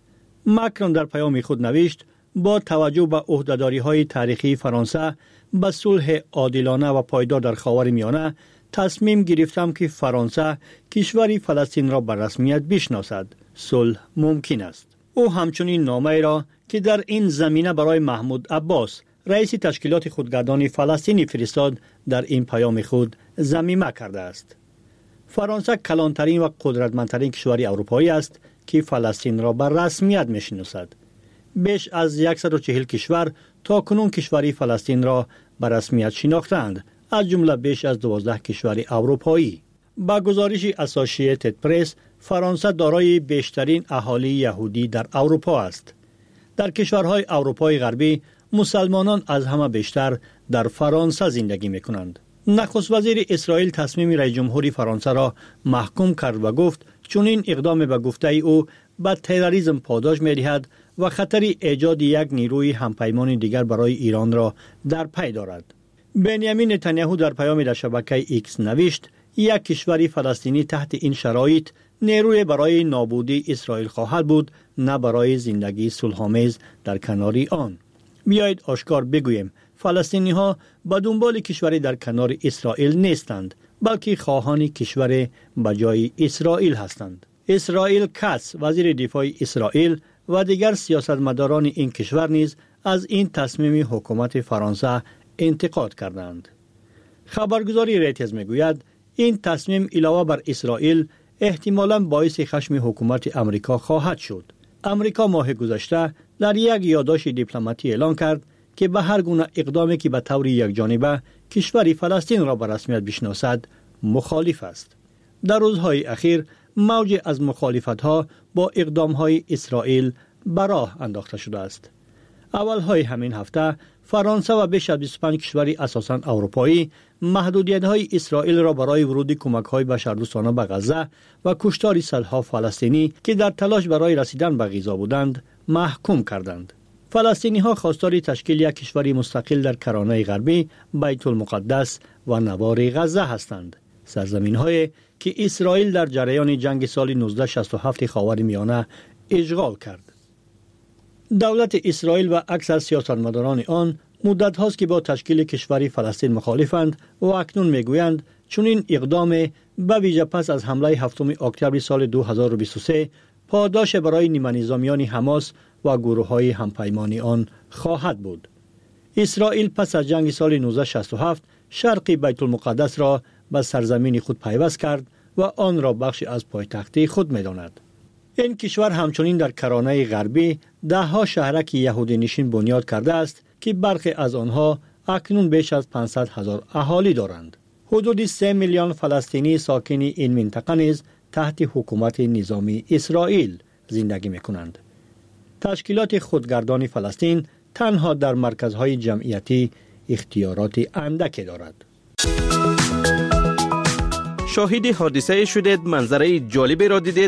ماکرون در پیام خود نوشت با توجه به عهده‌داری‌های تاریخی فرانسه به صلح عادلانه و پایدار در خاورمیانه تصمیم گرفتم که فرانسه کشور فلسطین را به رسمیت بشناسد. صلح ممکن است. او همچنین نامه را که در این زمینه برای محمود عباس رئیس تشکیلات خودگردان فلسطینی فرستاد در این پیام خود ضمیمه کرده است. فرانسه کلانترین و قدرتمندترین کشور اروپایی است که فلسطین را به رسمیت میشناسد. بیش از صد و چهل کشور تا کنون کشور فلسطین را به رسمیت شناختند، از جمله بیش از دوازده کشور اروپایی. با گزارش اسوسییتد پرس، فرانسه دارای بیشترین اهالی یهودی در اروپا است. در کشورهای اروپای غربی مسلمانان از همه بیشتر در فرانسه زندگی میکنند. نخست وزیر اسرائیل تصمیم رئیس جمهور فرانسه را محکوم کرد و گفت چون این اقدام به گفته او به تروریسم پاداش می‌دهد و خطر ایجاد یک نیروی همپیمان دیگر برای ایران را در پی دارد. بنیامین نتانیاهو در پیام در شبکه ایکس نوشت یک کشور فلسطینی تحت این شرایط نیروی برای نابودی اسرائیل خواهد بود، نه برای زندگی صلح‌آمیز در کنار آن. بیایید آشکار بگوییم فلسطینی ها به دنبال کشوری در کنار اسرائیل نیستند، بلکه خواهان کشور بجای اسرائیل هستند. اسرائیل کاتس وزیر دفاع اسرائیل و دیگر سیاستمداران این کشور نیز از این تصمیم حکومت فرانسه انتقاد کردند. خبرگزاری ریترز میگوید این تصمیم علاوه بر اسرائیل احتمالاً باعث خشم حکومت امریکا خواهد شد. امریکا ماه گذشته در یک یادداشت دیپلماتی اعلام کرد که به هر گونه اقدامی که به طور یکجانبه کشور فلسطین را به رسمیت بشناسد مخالف است. در روزهای اخیر موج از مخالفت‌ها با اقدام‌های اسرائیل به راه انداخته شده است. اولهای همین هفته فرانسه و بیش از بیست و پنج کشور اساساً اروپایی محدودیت‌های اسرائیل را برای ورود کمک‌های بشردوستانه به غزه و کشتار صدها فلسطینی که در تلاش برای رسیدن به غذا بودند محکوم کردند. فلسطینی‌ها خواستار تشکیل یک کشور مستقل در کرانه غربی، بیت المقدس و نوار غزه هستند. سرزمین‌هایی که اسرائیل در جریان جنگ سال نوزده شصت و هفت خاورمیانه اشغال کرد. دولت اسرائیل و اکثر سیاستمداران آن مدت هاست که با تشکیل کشوری فلسطین مخالفند و اکنون میگویند چون این اقدام به ویژه پس از حمله هفتم اکتبر سال دو هزار و بیست و سه پاداش برای نیمه نظامیان حماس و گروه های همپیمانی آن خواهد بود. اسرائیل پس از جنگ سال نوزده شصت و هفت شرق بیت المقدس را به سرزمین خود پیوست کرد و آن را بخشی از پایتخت خود می‌داند. این کشور همچنین در کرانه غربی ده ها شهرک یهودی نشین بنیاد کرده است که برخی از آنها اکنون بیش از پانصد هزار اهالی دارند. حدود سه میلیون فلسطینی ساکن این منطقه نیز تحت حکومت نظامی اسرائیل زندگی می‌کنند. تشکیلات خودگردان فلسطین تنها در مرکزهای جمعیتی اختیارات اندکی دارد. شاهد حادثه شدید، منظره جالبی را دیدید؟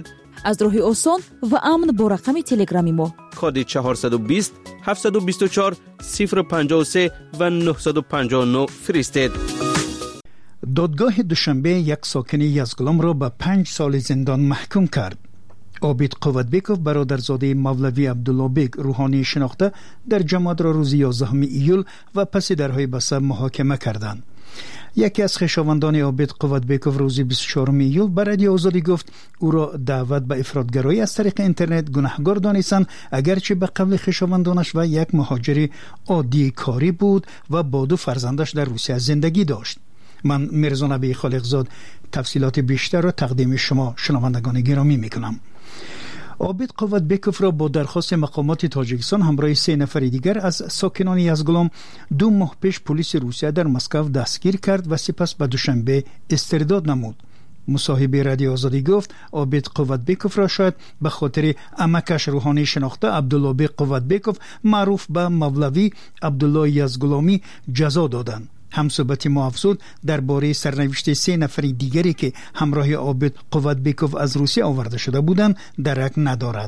از راه آسان و امن با رقم تلگرامی ما کد چهارصد و بیست هفتصد و بیست و چهار صفر پنجاه و سه و نهصد و پنجاه و نه فرستید. دادگاه دوشنبه یک ساکن یزگلام را به پنج سال زندان محکوم کرد. عابد قوتبیکوف برادرزاده مولوی عبدالله بیگ روحانی شناخته در جماعت را روز یازدهم ایول و پس درهای بسته محاکمه کردند. یکی از خویشاوندان عابد قوتبیکوف روز بیست و چهارم ایول به رادیو آزادی گفت او را دعوت به افراطگرایی از طریق اینترنت گناهکار دانستند، اگرچه به قول خویشاوندانش و یک مهاجر عادی کاری بود و با دو فرزندش در روسیه زندگی داشت. من میرزا نبی خالقزاد تفصیلات بیشتر را تقدیم شما شنوندگان گرامی میکنم. عابد قوتبیکوف را با درخواست مقامات تاجیکستان همراه سه نفر دیگر از ساکنان یزگلام دو ماه پیش پلیس روسیه در مسکو دستگیر کرد و سپس به دوشنبه استرداد نمود. مصاحبه رادیو آزادی گفت عابد قوتبیکوف را شاید به خاطر عمکش روحانی شناخته عبدالله بیگ قوتبیکوف معروف به مولوی عبدالله یزگلامی جزا دادند. همصحبت ما افزود درباره سرنوشت سه نفر دیگری که همراه عابد قوتبیکوف از روسیه آورده شده بودند درک ندارد.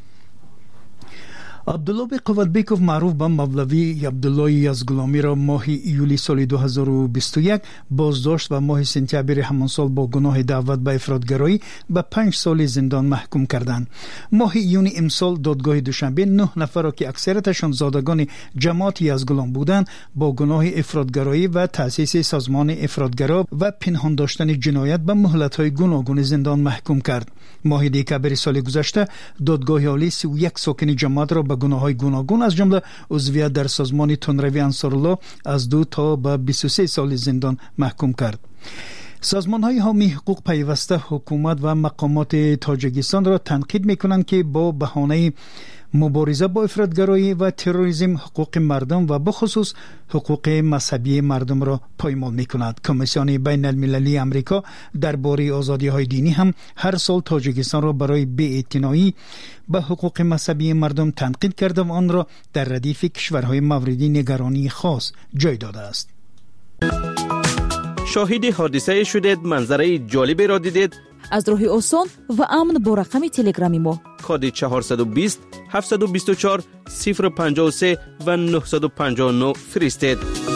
عبدالله بیگ قوتبیکوف معروف به مولوی عبدالله یزگلامی را ماه ایولی سال دو هزار و بیست و یک بازداشت و ماه سپتامبر همان سال با گناه دعوت به افراطگرایی به پنج سال زندان محکوم کردند. ماه یونی امسال دادگاه دوشنبه نه نفر را که اکثرتشان زادگان جماعت یزگلام بودند با گناه افراطگرایی و تأسیس سازمان افراطگرا و پنهان داشتن جنایت به مهلت‌های گوناگون زندان محکوم کرد. ماه دکامبر سال گذشته دادگاه عالی سی و یک ساکن جماعت را به گناه‌های گوناگون از جمله عضویت در سازمان تندروی انصارالله از دو تا به بیست و سه سال زندان محکوم کرد. سازمان‌های حامی حقوق پیوسته حکومت و مقامات تاجیکستان را تنقید می‌کنند که با بهانه مبارزه با افراطگرایی و تروریسم حقوق مردم و بخصوص حقوق مذهبی مردم را پایمال می‌کند. کمیسیون بین المللی امریکا درباره آزادی‌های دینی هم هر سال تاجیکستان را برای بی‌اعتنایی به حقوق مذهبی مردم تنقید کرده و آن را در ردیف کشورهای موردی نگرانی خاص جای داده است. شاهد حادثه شدید، منظره جالبی را دیدید؟ از راه آسان و امن با رقم تلگرامی ما کد چهارصد و بیست هفتصد و بیست و چهار صفر پنجاه و سه و نهصد و پنجاه و نه فرستید.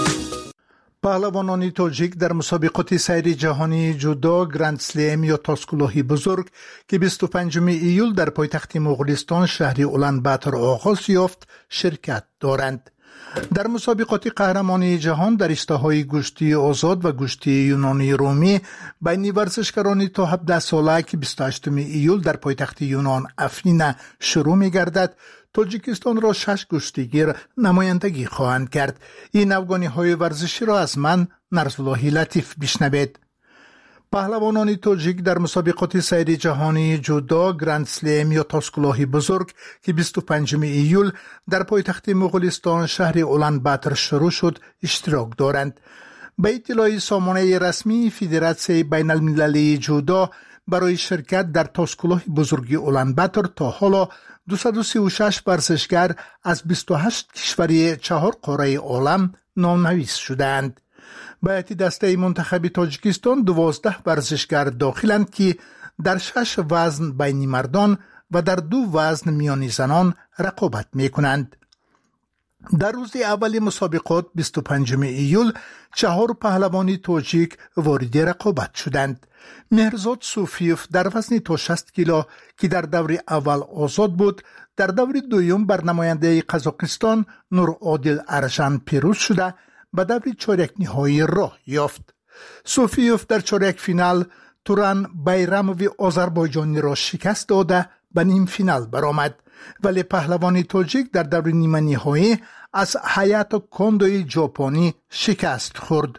پهلوانان تاجیک در مسابقات سیر جهانی جودو گرند سلم یا تاسکلوهی بزرگ که بیست و پنجم ایول در پایتخت مغولستان شهر اولانباتر آغاز یافت شرکت دارند. در مسابقات قهرمانی جهان در اشتهای گوشتی آزاد و گوشتی یونانی رومی بین ورزشکاران تا هفده ساله که بیست و هشتم ایول در پایتخت یونان افرین شروع می گردد، تاجیکستان را شش گشتیگیر نمایندگی خواهند کرد. این افغانی های ورزشی را از من نرزالله لطیف بشنوید. پهلوانان تاجیک در مسابقات سیر جهانی جودو گرند سلم یا تاسکلوهی بزرگ که بیست و پنجم ایول در پایتخت مغولستان شهر اولانباتر شروع شد اشتراک دارند. به اطلاع سامانه رسمی فدراسیون بین المللی جودو برای شرکت در تاسکلوه بزرگی اولانباتر تا حالا دویست و سی و شش ورزشگر از بیست و هشت کشور چهار قاره عالم نامنویس شدند. به هیئت دسته منتخب تاجیکستان دوازده ورزشگر داخلند که در شش وزن بین مردان و در دو وزن میان زنان رقابت می کنند. در روز اول مسابقات بیست و پنجم ایول چهار پهلوان تاجیک وارد رقابت شدند. مهرزاد صوفیوف در وزن تا شصت کیلو که در دور اول آزاد بود، در دور دوم بر نماینده قزاقستان نور عادل ارشن پیروز شده به دور چهارک نهایی راه یافت. صوفیوف در چهارک فینال توران بیراموی آذربایجانی را شکست داده به نیم فینال برآمد، ولی پهلوان تاجیک در دور نیمه نهایی از هایاتو کوندوی ژاپنی شکست خورد.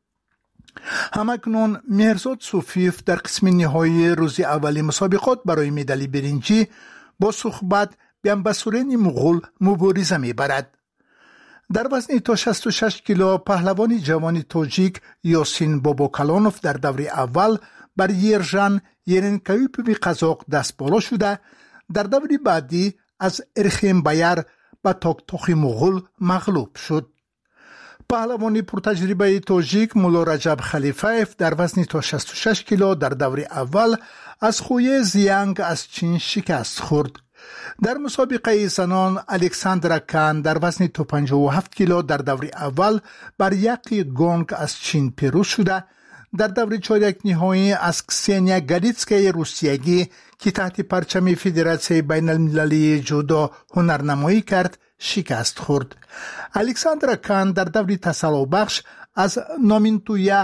همکنون مهرزاد صوفیوف در قسم نهایی روز اولی مسابقات برای مدال برنجی با صحبت به انبسورین مغول مبارزه می‌برد. در وزن تا شصت و شش کیلو پهلوان جوان تاجیک یاسین باباکلانوف در دور اول بر یرژن یرنکایوپوی قزاق دست بالا شده، در دور بعدی از ارخیم بایر به تاکتاخی مغول مغلوب شد. پهلوانی پرتجربه تاجیک مولا رجب خلیفایف در وزن تا شصت و شش کیلو در دور اول از خوی زیانگ از چین شکست خورد. در مسابقه زنان الکساندرا کان در وزن تا پنجاه و هفت کیلو در دور اول بر یقی گونگ از چین پیروز شده. در دور چهارک نهایی از کسینیا گالیتسکای روسیایی که تحت پرچم فدراسیون بین المللی جودو هنرنمایی کرد شکست خورد. الکساندرا کان در دور تسلح بخش از نامینتویا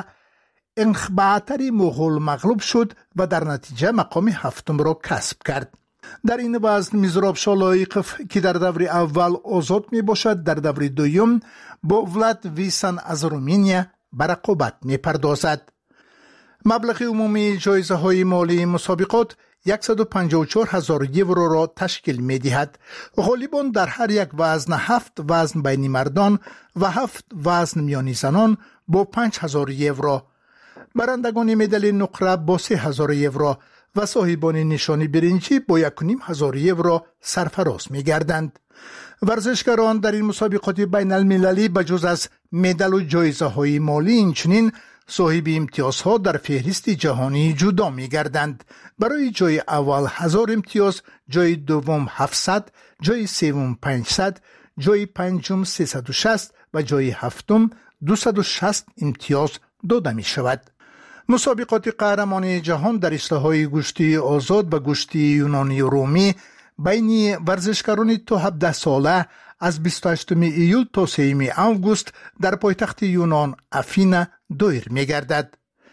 انخباتری مغول مغلوب شد و در نتیجه مقام هفتم را کسب کرد. در این وزن میزراب شالایقف که در دور اول آزاد می باشد در دور دوم با ولاد ویسن از رومینیا به رقابت می پردازد. مبلغ عمومی جایزه های مالی مسابقات صد و پنجاه و چهار هزار یورو را تشکیل می دهد. غالبان در هر یک وزن هفت وزن بین مردان و هفت وزن میانی زنان با پنج هزار یورو. برندگان مدال نقره با سه هزار یورو و صاحبان نشانی برنجی با یک و نیم هزار یورو سرفراز می گردند. ورزشکاران در این مسابقات بین المللی بجز از مدال و جایزه های مالی اینچنین صاحب امتیازها در فهرست جهانی جودو می گردند. برای جای اول هزار امتیاز، جای دوم هفتصد، جای سوم پانصد، جای پنجم سیصد و شصت و جای هفتم دویست و شصت امتیاز داده می شود. مسابقات قهرمانی جهان در رشته‌های گشتی آزاد و گشتی یونانی و رومی بین ورزشکاران تا هفده ساله از بیست و هشتم ایول تا سوم آگوست در پایتخت یونان افینا دایر می‌گردد.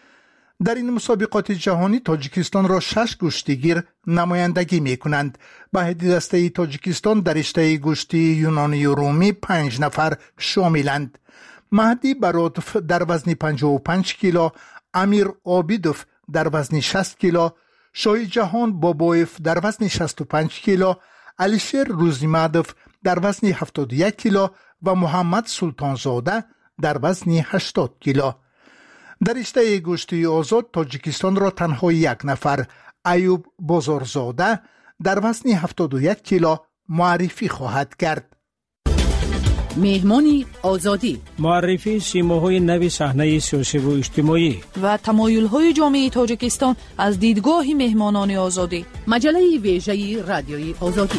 در این مسابقات جهانی تاجیکستان را شش گشتیگیر نمایندگی می‌کنند. به هدیه دسته تاجیکستان در رشته گشتی یونانی و رومی پنج نفر شاملند. مهدی برادف در وزن پنجاه و پنج کیلو، امیر عابیدوف در وزن شصت کیلو، شاه جهان بابایف در وزن شصت و پنج کیلو، علیشیر روزیمادوف در وزن هفتاد و یک کیلو و محمد سلطانزاده در وزن هشتاد کیلو. در رشته گشتی آزاد تاجیکستان را تنها یک نفر، ایوب بازارزاده در وزن هفتاد و یک کیلو معرفی خواهد کرد. مهمانی آزادی، معرفی سیماهای نوی صحنه سیاسی و اجتماعی و تمایل‌های جامعه تاجیکستان از دیدگاه مهمانان آزادی. مجله ویژه رادیوی آزادی.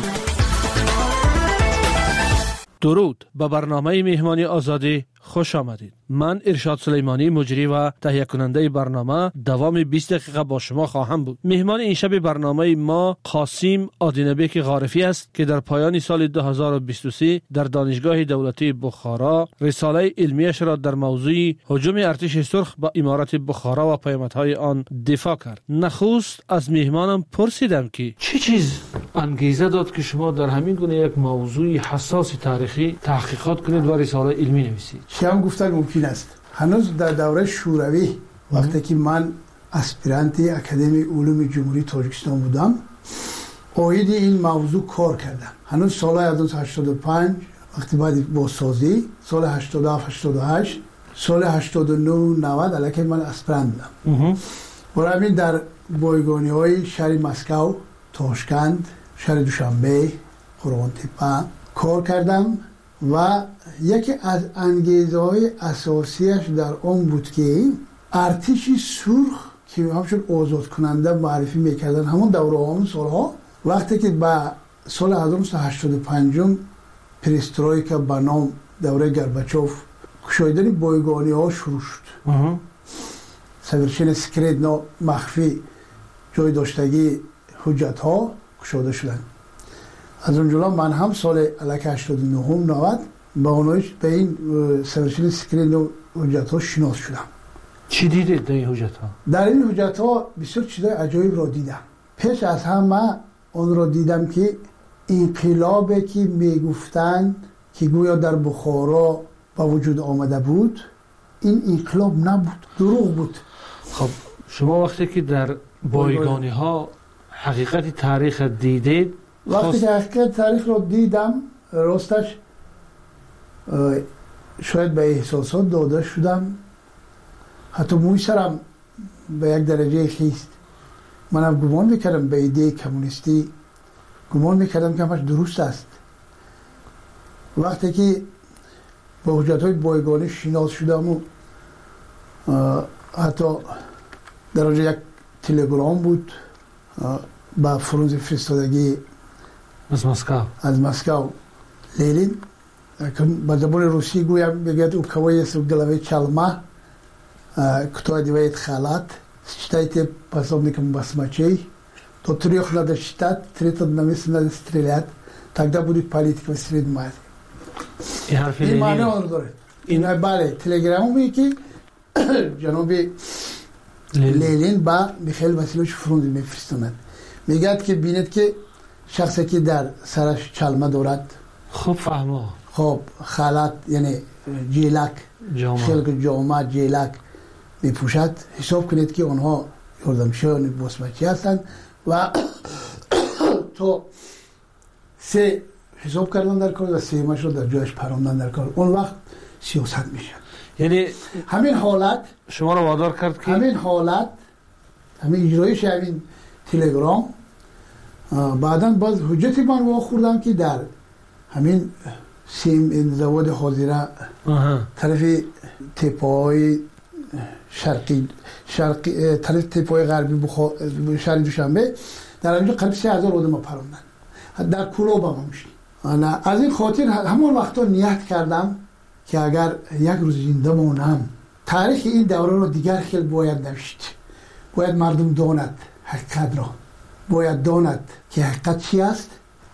درود به برنامه مهمانی آزادی خوش آمدید. من ارشاد سلیمانی مجری و تهیه کننده برنامه دوام بیست دقیقه با شما خواهم بود. مهمان این شب برنامه ما قاسم آدینبک غارفی است که در پایان سال دو هزار و بیست و سه در دانشگاه دولتی بخارا رساله علمیش را در موضوع هجوم ارتش سرخ به امارت بخارا و پیامدهای آن دفاع کرد. نخست از مهمانم پرسیدم که چه چیز انگیزه داد که شما در همین گونه یک موضوع حساس تاریخی تحقیقات کنید و رساله علمی نویسید؟ شما گفتن ممکن است. هنوز در دوره شوروی وقتی که من اسپیرانت اکادمی علوم جمهوری تاجیکستان بودم اوید این موضوع کار کردم. هنوز سال هزار و هشتصد و پنج وقتی بعد بازسازی سال هشتاد و هفت هشتاد و هشت سال هشتاد و نه نود الکی من اسپیرانت بودم. برای همین در بایگانی های شهر مسکو، تاشکند، شهر دوشنبه، قرغن‌تپه کار کردم و یکی از انگیزه های اساسیش در اون بود که ارتش سرخ که همچون آزاد کننده معرفی میکردن همون دوره همون سالها وقتی که با سال هزار و نهصد و هشتاد و پنج پریسترویکا به نام دوره گرباچوف کشایدن بایگانی ها شروع شد. سویرشن سکرید مخفی جای داشتگی حجت ها کشاده شدن. از اونجا من هم سال الک هشتاد و نه نود با اونایش به این سویرشن سکرین و حجت ها شناس شدم. چی دیدید در این حجت ها؟ در این حجت ها بسیار چیزای عجایب را دیدم. پیش از همه اون را دیدم که انقلابی که میگفتن که گویا در بخارا با وجود آمده بود این انقلاب نبود، دروغ بود. خب شما وقتی که در بایگانی ها حقیقت تاریخ دیدید وقتی که حقیقت تاریخ رو دیدم راستش شاید به احساسات داده شدم، حتی موی سرم به یک درجه خیست. منم گمان میکردم به ایده کمونیستی گمان میکردم که همش درست است. وقتی که با حجت‌های بایگانی شناس شدم و حتی در آنجا یک تلگرام بود با فرانز فرستادگی از مسکو از مسکو لینین با زبان روسی گویم بگید او کوی سوگلوی چالما кто одевает халат, считайте пособником басмачей, то трех надо считать, третьего на месте надо стрелять, тогда будет политика в среднем Азии. И харфи Ленин. И мане он говорит. И на бале телеграмму мики, جنوبی لینین با میخائیل واسیلوویچ فرونزی میفرستند. میگه که بینید که شخصی که در سرش چلمه دارد خوب فهمه خب خالات یعنی جیلک خلق جامعه جیلک میپوشد حساب کنید که آنها یاردمشان باسمچی هستند و تو سه حساب کردن در کار و سه ماشو در جایش پراندن در کار اون وقت سیاست میشه. یعنی همین حالت شما رو وادار کرد که همین حالت همین اجرایش همین تلگرام بعداً باز حجتی من وا خوردم که در همین سیم این زواد حاضره طرف تپای شرقی شرقی طرف تپای غربی بخار شهر دوشنبه در اینجا قریب سه هزار آدم پروندن در کلوب هم میشه. انا از این خاطر همون وقتا نیت کردم که اگر یک روز زنده مونم تاریخ این دوره رو دیگر خیلی باید نوشت. باید مردم داند حقیقت را باید داند که حقیقت چی است.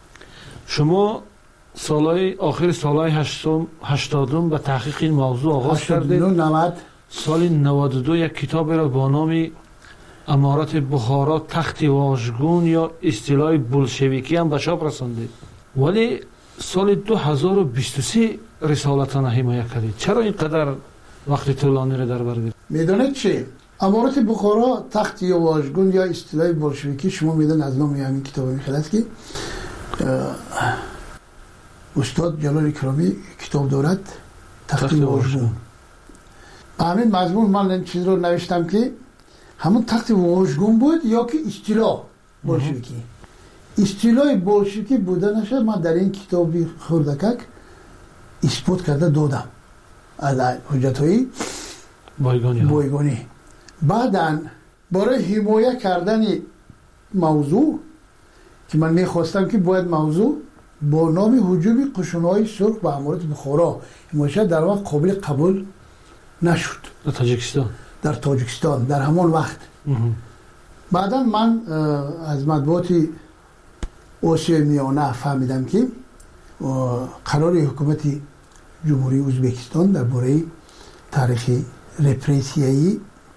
شما سالهای آخر سالهای هشتادم به تحقیق این موضوع آغاز کردید. نود سال نود و دو یک کتاب را با نام امارت بخارا تخت واژگون یا اصطلاح بولشویکی هم به چاپ رساندید. ولی سال دو هزار و بیست و سه رسالتان حمایت کردید. چرا اینقدر وقت طولانی را در بر گرفت؟ میدونید چی؟ امارت بخارا تخت یا واژگون یا اصطلاح بولشویکی شما میدونید از نام همین کتاب میخواد است که استاد جلال کرامی کتاب دارد تخت واژگون. همین مضمون من این چیز رو نوشتم که همون تخت واژگون بود یا که اصطلاح بولشویکی. اصطلاح بولشویکی بودنش من در این کتابی خردکک اثبات کرده دادم از حجت‌های بایگانی. بایگانی. بعداً برای حمایت کردن موضوع که من میخواستم که باید موضوع با نام هجوم قشون‌های سرخ به امارت بخارا حمایت در واقع قابل قبول نشد. در تاجیکستان در تاجیکستان در همون وقت. بعداً من از مطبوعات آسیای میانه فهمیدم که قرار حکومت جمهوری ازبکستان درباره تاریخ رپریسیایی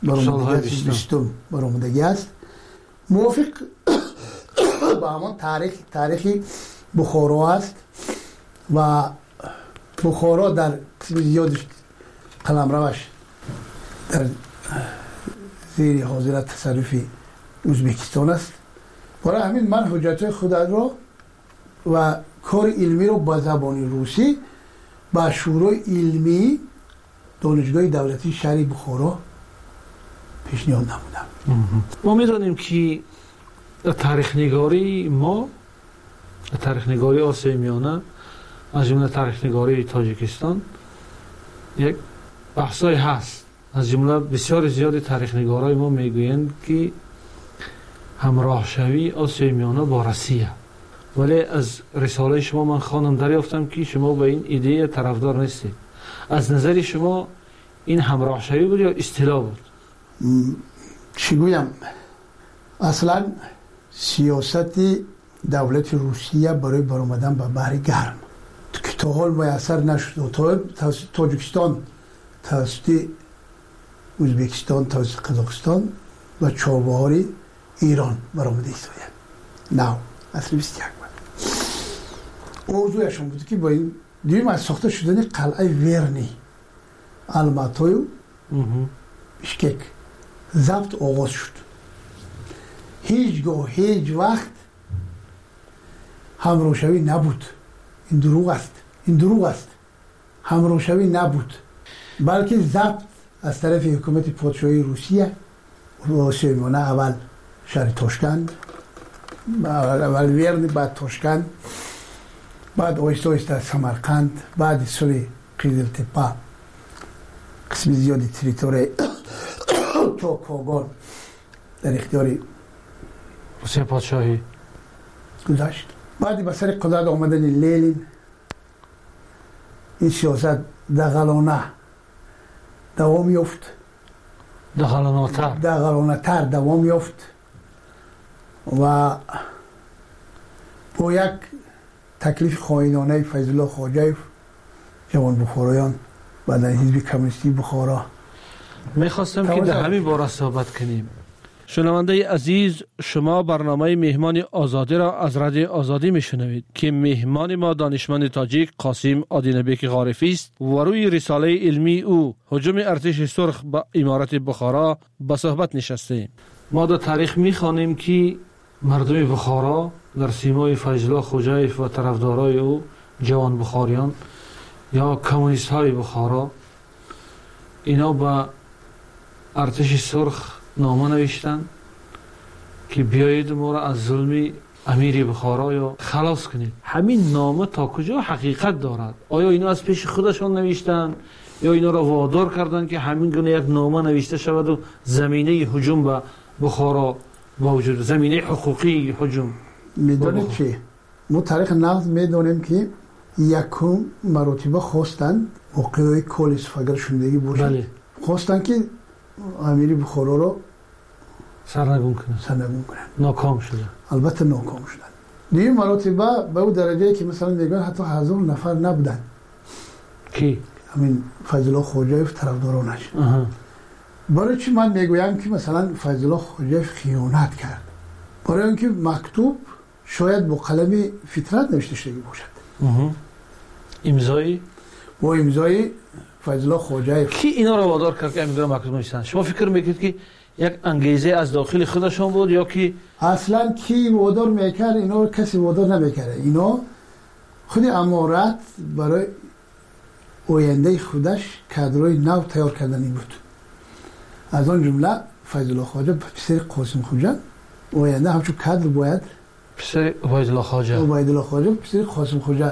برآمدگی است. موافق با همون تاریخ تاریخ بخارا است و بخارا در قسم زیادش قلمروش در زیر حاضرت تصرف ازبکستان است. برای همین من حجت خود را و کار علمی رو با زبان روسی با شورای علمی دانشگاه دولتی شهر بخارا پیشنهاد نمودم. ما میدانیم که تاریخ نگاری ما تاریخ نگاری آسیای میانه از جمله تاریخ نگاری تاجیکستان یک بحثای هست. از جمله بسیار زیاد تاریخ نگارای ما میگویند که همراه شوی آسیای میانه با روسیه. ولی از رساله شما من خواندم دریافتم که شما به این ایده طرفدار نیستید. از نظر شما این همراه شوی بود یا اصطلاح بود؟ چی گویم؟ اصلا سیاست دولت روسیه برای برآمدن به بحر گرم که تا حال میسر نشد. توسط تاجیکستان، توسط ازبکستان، توسط قزاقستان و چابهار ایران برآمده ایستادند. نه اصلا بیست یک بود. موضوعشون بود که با این دیرم از ساخته شدن قلعه ورنی الماتای و بشکک ضبط آغاز شد. هیچگاه هیچ وقت همراهشوی نبود. این دروغ است. این دروغ است. همراهشوی نبود. بلکه ضبط از طرف حکومت پادشاهی روسیه و آسیای میانه اول شهر تاشکند، اول ورن، بعد تاشکند، بعد آهسته آهسته سمرقند، بعد سال قیزل تپه قسم زیادی تریتوری چوکاگان در اختیاری روسیه پادشاهی گذاشت. بعدی به سر قدرت آمدن لنین این سیاست دغلانه دوام یافت، دغلانه تر دغلانه تر دوام یافت و با یک تکلیف خائنانه فیض الله خواجه جوان بخارایان بعد از حزب کمونیستی بخارا. میخواستم که در همین باره صحبت کنیم. شنونده عزیز، شما برنامه مهمان آزادی را از رادیو آزادی میشنوید که مهمان ما دانشمند تاجیک قاسم آدینبک غارفی است و روی رساله علمی او هجوم ارتش سرخ به امارت بخارا به صحبت نشسته. ما در تاریخ میخوانیم که مردم بخارا در سیمای فیض الله خوجایف و طرفدارای او جوان بخاریان یا کمونیست های بخارا اینا با ارتش سرخ نامه نوشتن که بیایید ما را از ظلم امیر بخارا یا خلاص کنید. همین نامه تا کجا حقیقت دارد؟ آیا اینا از پیش خودشان نوشتن یا اینا را وادار کردن که همین گونه یک نامه نوشته شود و زمینه هجوم به بخارا موجود، زمینه حقوقی هجوم؟ میدونید چی؟ ما تاریخ نقد میدونیم که یکم مراتبه خواستن موقعی کل استفاگر شدگی باشد. بله. خواستن که امیر بخارا رو سرنگون کنن. سرنگون کنن. ناکام شدن. البته ناکام شدن. دیگه مراتبه به اون درجه که مثلا میگن حتی هزار نفر نبودن. کی؟ همین فیض الله خواجه طرفدارانش. برای چی من میگویم که مثلا فیض الله خواجه خیانت کرد؟ برای اینکه مکتوب شاید با قلم فطرت نوشته شده باشد. امضای با امضای فیض الله خواجه. کی اینا رو وادار کرد که امضای مکتوب نوشتن؟ شما فکر میکنید که یک انگیزه از داخل خودشون بود یا که اصلا کی وادار میکرد؟ اینا رو کسی وادار نمیکرد. اینا خود امارت برای آینده خودش کادرای نو تیار کردنی بود. از آن جمله فیض الله خواجه پسر قاسم خوجه آینده همچون کادر باید پسر عبید الله خواجه عبید الله خواجه پسر قاسم خوجه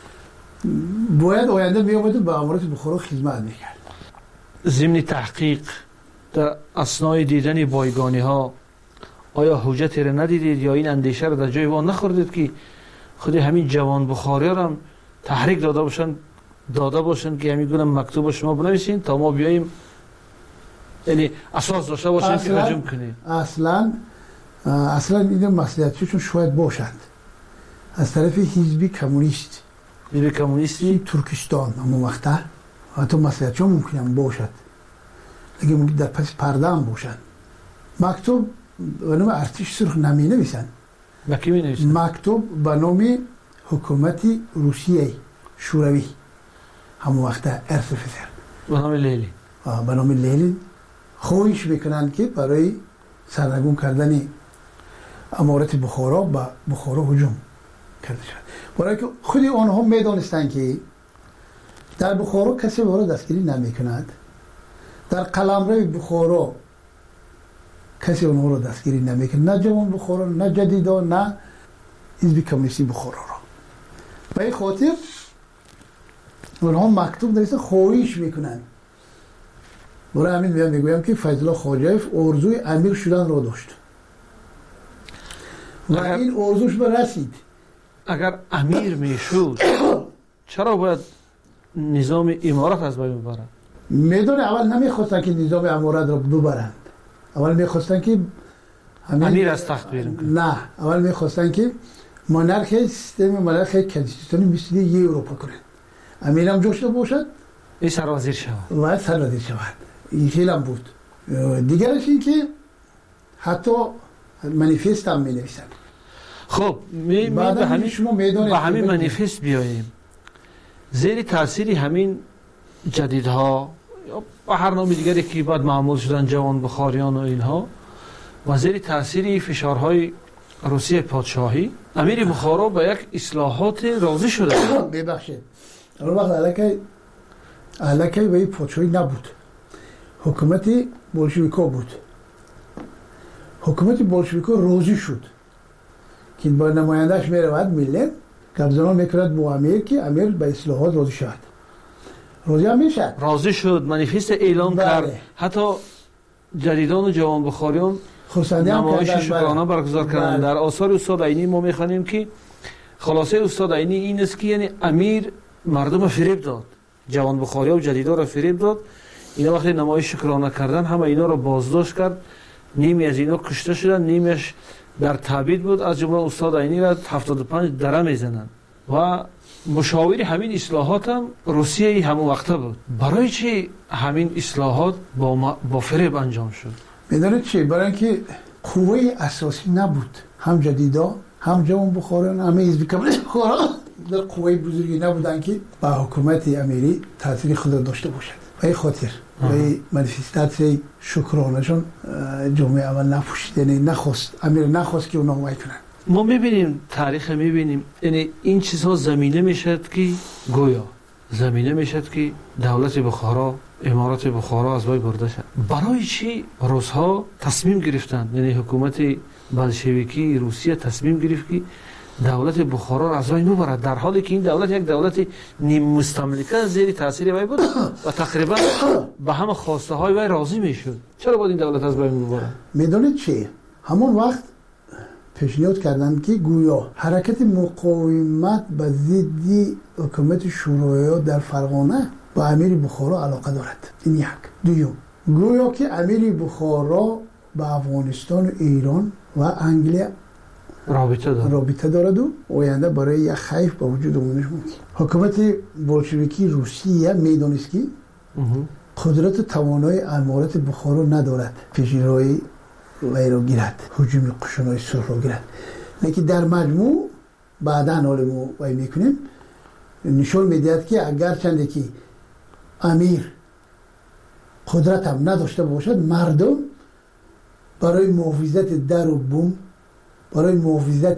باید آینده میامد و به امارت بخارا خدمت میکرد. ضمن تحقیق در اثنای دیدن بایگانی ها آیا حجتی را ندیدید یا این اندیشه را در جای وان نخوردید که خود همین جوان بخاری را هم تحریک داده باشن داده باشن که همین گونه مکتوب شما بنویسین تا ما بیاییم، یعنی اساس داشته باشن که هجوم کنیم؟ اصلا اصلا این مسئولیتشون شاید باشند از طرف حزب کمونیست حزب کمونیستی ترکستان همون وقته حتی مسئولیتشون ممکنه باشد، لیکن در پس پرده هم باشند. مکتوب به نام ارتش سرخ نمی نویسن. با کی می نویسن؟ مکتوب به نام حکومت روسیه شوروی همون وقته ارس فسر به نام لیلی به نام لیلی خواهش میکنن که برای سرنگون کردن امارت بخارا به بخارا هجوم کرده شد. برای که خود آنها میدانستند که در بخارا کسی به را دستگیری نمی کند، در قلمرو بخارا کسی اونها را دستگیری نمی کند، نه جوان بخارا نه جدیدا نه حزب کمونیستی بخارا را. به این خاطر اونها مکتوب نویسن خواهش میکنند. برای همین میام میگویم که فیض الله خواجه آرزوی امیر شدن را داشت و این آرزوش به رسید. اگر امیر میشد چرا باید نظام امارت از بین ببرند؟ میدونه اول نمیخواستن که نظام امارت را ببرند، اول میخواستن که امیر از تخت بیرون کنند. نه، اول میخواستن که مونارکی سیستم مونارکی کنستیتوشنی مثل یه اروپا کنند. امیر هم جوشته باشد این سرازیر شود و سرازیر شود. این خیلی هم بود. دیگرش این که حتی منیفست هم می نویسن. خب می به همین شما میدونید به همین منیفست بیاییم. زیر تاثیر همین جدیدها یا به هر نام دیگری که بعد معمول شدن جوان بخاریان و اینها و زیر تاثیر فشارهای روسیه پادشاهی امیر بخارا به یک اصلاحات راضی شده. ببخشید اون وقت علاقه علاقه به پادشاهی نبود، حکومت بولشویکا بود. حکومت بولشویکا راضی شد که با نمایندهش میرود ملت گپزنان میکرد با امیر که امیر به اصلاحات راضی شد. راضی هم میشد راضی شد منیفست اعلام بله. کرد حتی جدیدان و جوان بخاریان نمایش شکرانه برگزار کردند. در آثار استاد عینی ما میخوانیم که خلاصه استاد عینی این است که یعنی امیر مردم فریب داد، جوان بخاریا و جدیدا را فریب داد. اینا وقتی نمایش شکرانه کردن همه اینا را بازداشت کرد، نیمی از اینا کشته شدن، نیمیش در تعبید بود. از جمله استاد عینی را هفتاد و پنج دره میزنن و مشاور همین اصلاحات هم روسیه همون وقته بود. برای چی همین اصلاحات با, با فریب انجام شد؟ میدونید چی؟ برای اینکه قوه اساسی نبود، هم جدیدا هم جوان بخاران همه حزب کمونیست بخارا در قوه بزرگی نبودن که با حکومت امیری تاثیر خود داشته باشد. به این خاطر به منیفستاسیون شکرانهشون جامعه اول نپوشید، یعنی نخواست امیر نخواست که اونا حمایت کنن. ما میبینیم تاریخ میبینیم یعنی این چیزها زمینه میشد که گویا زمینه میشد که دولت بخارا امارات بخارا از بین برده شد. برای چی روس‌ها تصمیم گرفتند، یعنی حکومت بلشویکی روسیه تصمیم گرفت که دولت بخارا را از بین ببرد، در حالی که این دولت یک دولت نیم مستملکه زیر تاثیر وی بود و تقریبا به همه خواسته های وی راضی میشد. چرا باید این دولت از بین ببرد؟ میدونید چی؟ همون وقت پیشنهاد کردند که گویا حرکت مقاومت به ضد حکومت شوروی در فرغانه با امیر بخارا علاقه دارد. این یک. دوم گویا که امیر بخارا با افغانستان و ایران و انگلیس رابطه دارد رابطه دارد و آینده برای یک خیف به وجود آمدنش ممکن. حکومت بولشویکی روسیه میدانست که قدرت و توانایی امارات بخارا ندارد پیشروی وی را گیرد، هجوم قشونای سرخ را گیرد. لیکن در مجموع بعدا حال ما وی میکنیم نشون میدهد که اگر چنده که امیر قدرت هم نداشته باشد، مردم برای محافظت در و بوم، برای محافظت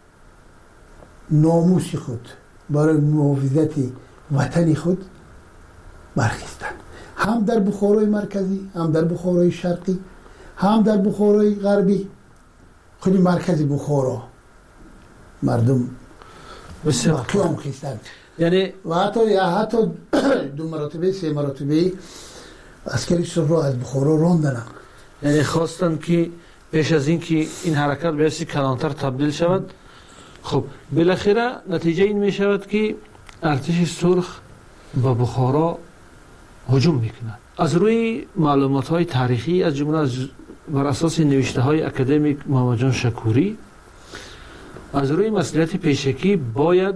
ناموس خود، برای محافظت وطن خود برخیستند. هم در بخارای مرکزی، هم در بخارای شرقی، هم در بخارای غربی. خیلی مرکزی بخارا مردم بسیار قیام خیستند. یعنی و حتی یا حتی دو مراتبه سه مراتبه عسکری سرخ را از بخارا راندن. یعنی خواستن که پیش از این که این حرکت به حیث کلانتر تبدیل شود. خب بالاخره نتیجه این می شود که ارتش سرخ به بخارا هجوم میکند. از روی معلومات های تاریخی از جمله از بر اساس نوشته های اکادمیک محمد جان شکوری، از روی مسئولیت پیشکی باید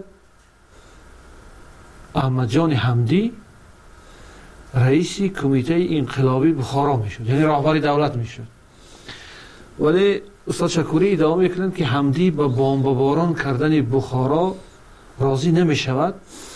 احمد جان حمدی رئیس کمیته انقلابی بخارا میشد، یعنی رهبر دولت میشد. ولی استاد شکوری ادامه میکنند که حمدی با بمباران کردن بخارا راضی نمیشود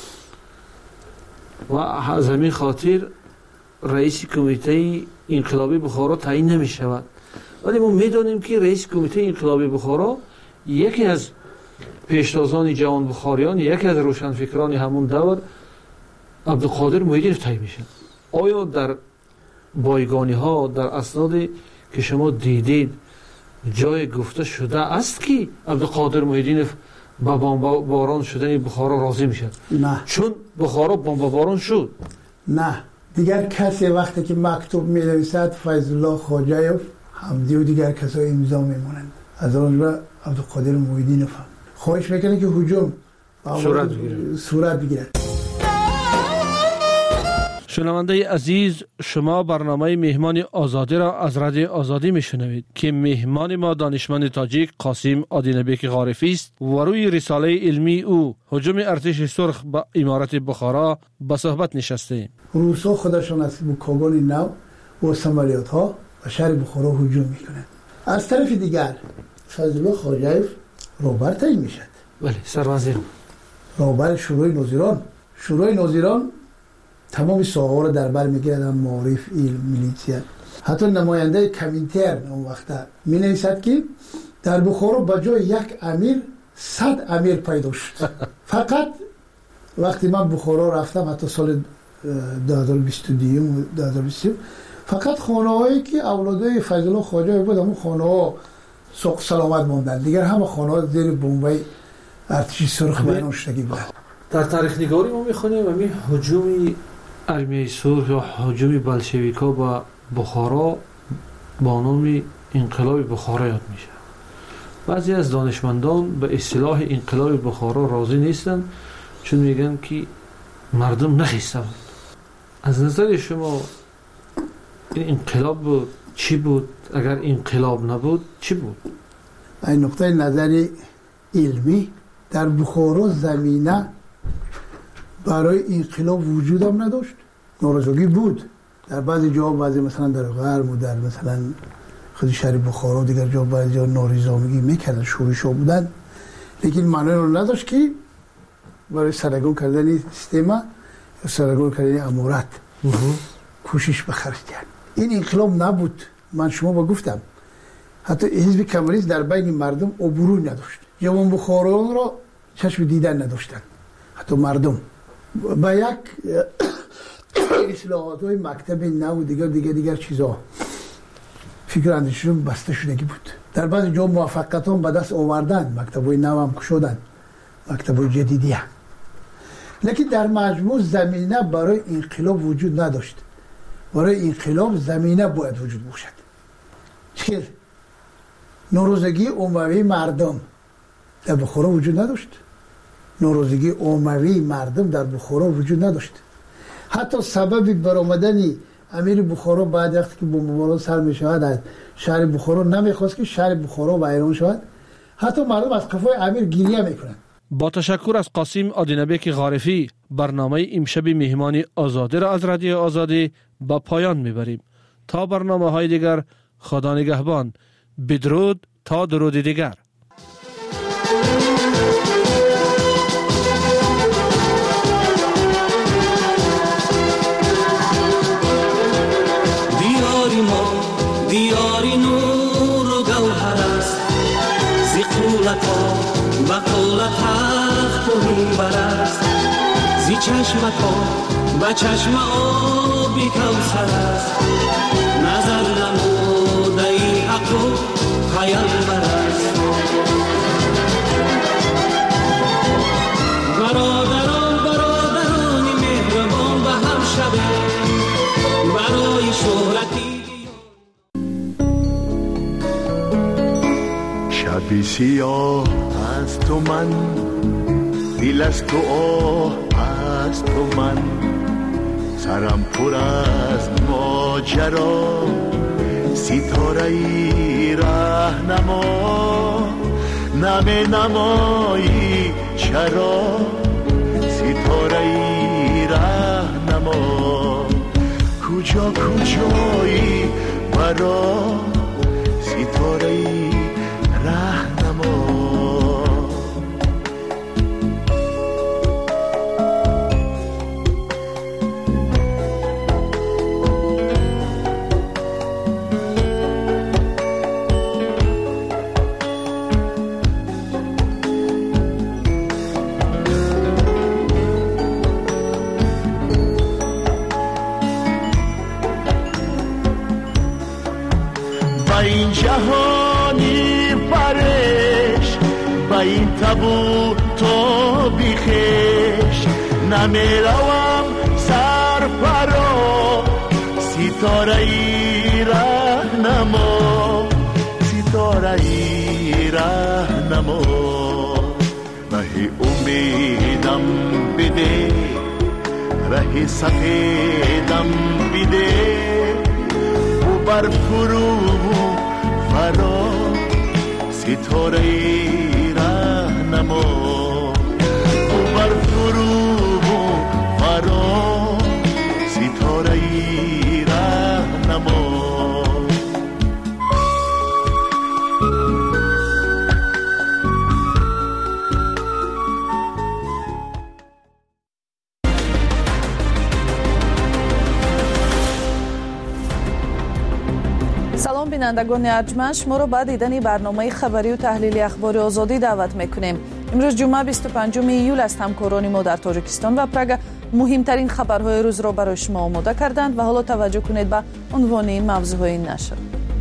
و از همین خاطر رئیس کمیته انقلابی بخارا تعیین نمیشود. ولی ما میدونیم که رئیس کمیته انقلابی بخارا یکی از پیشتازان جوان بخاریان، یکی از روشنفکران همون دور عبدالقادر محیدینوف تعیین میشه. آیا در بایگانی ها در اسنادی که شما دیدید جای گفته شده است که عبدالقادر محیدینوف با بمباران شدن بخارا راضی میشد؟ نه، چون بخارا بمباران شد. نه، دیگر کسی وقتی که مکتوب می نویسد فیض الله خواجه‌یوف، حمدی و دیگر کسای امضا میمونند. از آن به عبدالقادر محیدینوف خواهش میکنه که هجوم صورت بگیرد. صورت بگیرد. شنونده عزیز، شما برنامه مهمان آزادی را از رادیو آزادی میشنوید که مهمان ما دانشمند تاجیک قاسم آدینبک غارفی است و روی رساله علمی او هجوم ارتش سرخ به امارات بخارا به صحبت نشسته. روسا خودشون از بوکاگان نو و سمالیات ها و شهر بخارا هجوم میکنند. از طرف دیگر فیض الله خواجه‌یوف رهبر تعیین میشد. بله، سروازیر رهبر شورای ناظران. شورای ناظران تمام ساحه‌ها را در بر میگیرد، معارف، علم، میلیتیا. حتی نماینده کمینترن اون وقت می نویسد که در بخارا به جای یک امیر صد امیر پیدا شد. فقط وقتی من بخارا رفتم حتی سال دو هزار و بیست و دو و دو هزار و بیست فقط خانه‌هایی که اولادای فیض الله خواجه‌یوف بود همون خانه‌ها سوق سلامت ماندن، دیگر همه خانه‌ها زیر بمبای ارتش سرخ بیان شدگی بود. در تاریخ نگاری ما میخونیم همین هجومی армияи сурх ё ҳуҷуми болшевикҳо ба бухоро бо номи инқилоби бухоро ёд мешавад. баъзе аз донишмандон ба истлоҳи инқилоби бухоро розӣ нестанд, чун мегӯянд ки мардум нахиста буд. аз назари шумо ин инқилоб буд чӣ буд? агар инқилоб набуд чӣ буд? аз нуқтаи назари илмӣ дар бухоро замина барои инқилоб вуҷудам надошт. норозогӣ буд дар баъзе ҷоҳо, баъзе масалан дар ғарбу дар масалан худи шаҳри бухоро дигар ҷо баъзе ҷо норизомигӣ мекарданд, шӯришҳо буданд, лекин маъноеро надошт ки барои сарнагун кардани система ё сарнагун кардани амурат кӯшиш ба харҷ кард. ин инқилоб набуд. ман шумо ба гуфтам ҳатто ҳизби коммунист дар байни мардум обурӯй надошт. ҷавонбухоронро чашми дидан надоштанд. ҳатто мардум ба як ислоҳотҳои мактаби наву дигар дигар дигар чизо фикр андешишон баста шудагӣ буд. дар баъзе ҷо муваффақиятон ба даст оварданд, мактабҳои навам кушоданд, мактабҳои ҷадидия. лекин дар маҷмӯъ замина барои инқилоб вуҷуд надошт. барои инқилоб замина бояд вуҷуд бошад. чил норозагии оммавии мардум дар бухоро вуҷуд надошт. норозагии оммавии мардум дар бухоро вуҷуд надошт. ҳатто сабаби баромадани амири бухоро баъд вақте ки бомббарон сар мешавад аз шаҳри бухоро намехост ки шаҳри бухоро вайрон шавад. ҳатто мардум аз қафои амир гирия мекунанд. با تشکر از قاسم آدینبک غارفی برنامه امشب مهمانی آزادی را از رادیو آزادی با پایان میبریم. تا برنامه های دیگر خدا نگهبان. بدرود تا درود دیگر. دیاری ما دیاری نور و گوهر است زیقولتا بقولت حق و منبر است زی چشمتا به چشم آبی کوثر است نظر نموده ای حق و پیامبر است برادران برادران مهربان به هم شبه برای شهرتی شبی سیاه از تو من دل از تو آه از تو من سرم پر از ماجرا ستاره ای راهنما نم نمایی چرا ستاره ای راهنما کجا کجایی برا ستاره ای راهنما این جهانی فرش با این تبو تو بیخش نمیروم سر فرا ستاره ای راهنما ستاره ای راهنما ره امیدم بده ره سفیدم بده بر فرو فرا ستاره ای راهنما بر فرو فرا ستاره ای راهنما سلام بینندگان ارجمند، شما را به دیدن برنامه خبری و تحلیلی اخبار آزادی دعوت میکنیم. امروز جمعه بیست و پنجم ایول است. همکاران ما در تاجیکستان و پراگ مهمترین خبرهای روز را برای شما آماده کردند و حالا توجه کنید به عنوان این موضوعهای نشر.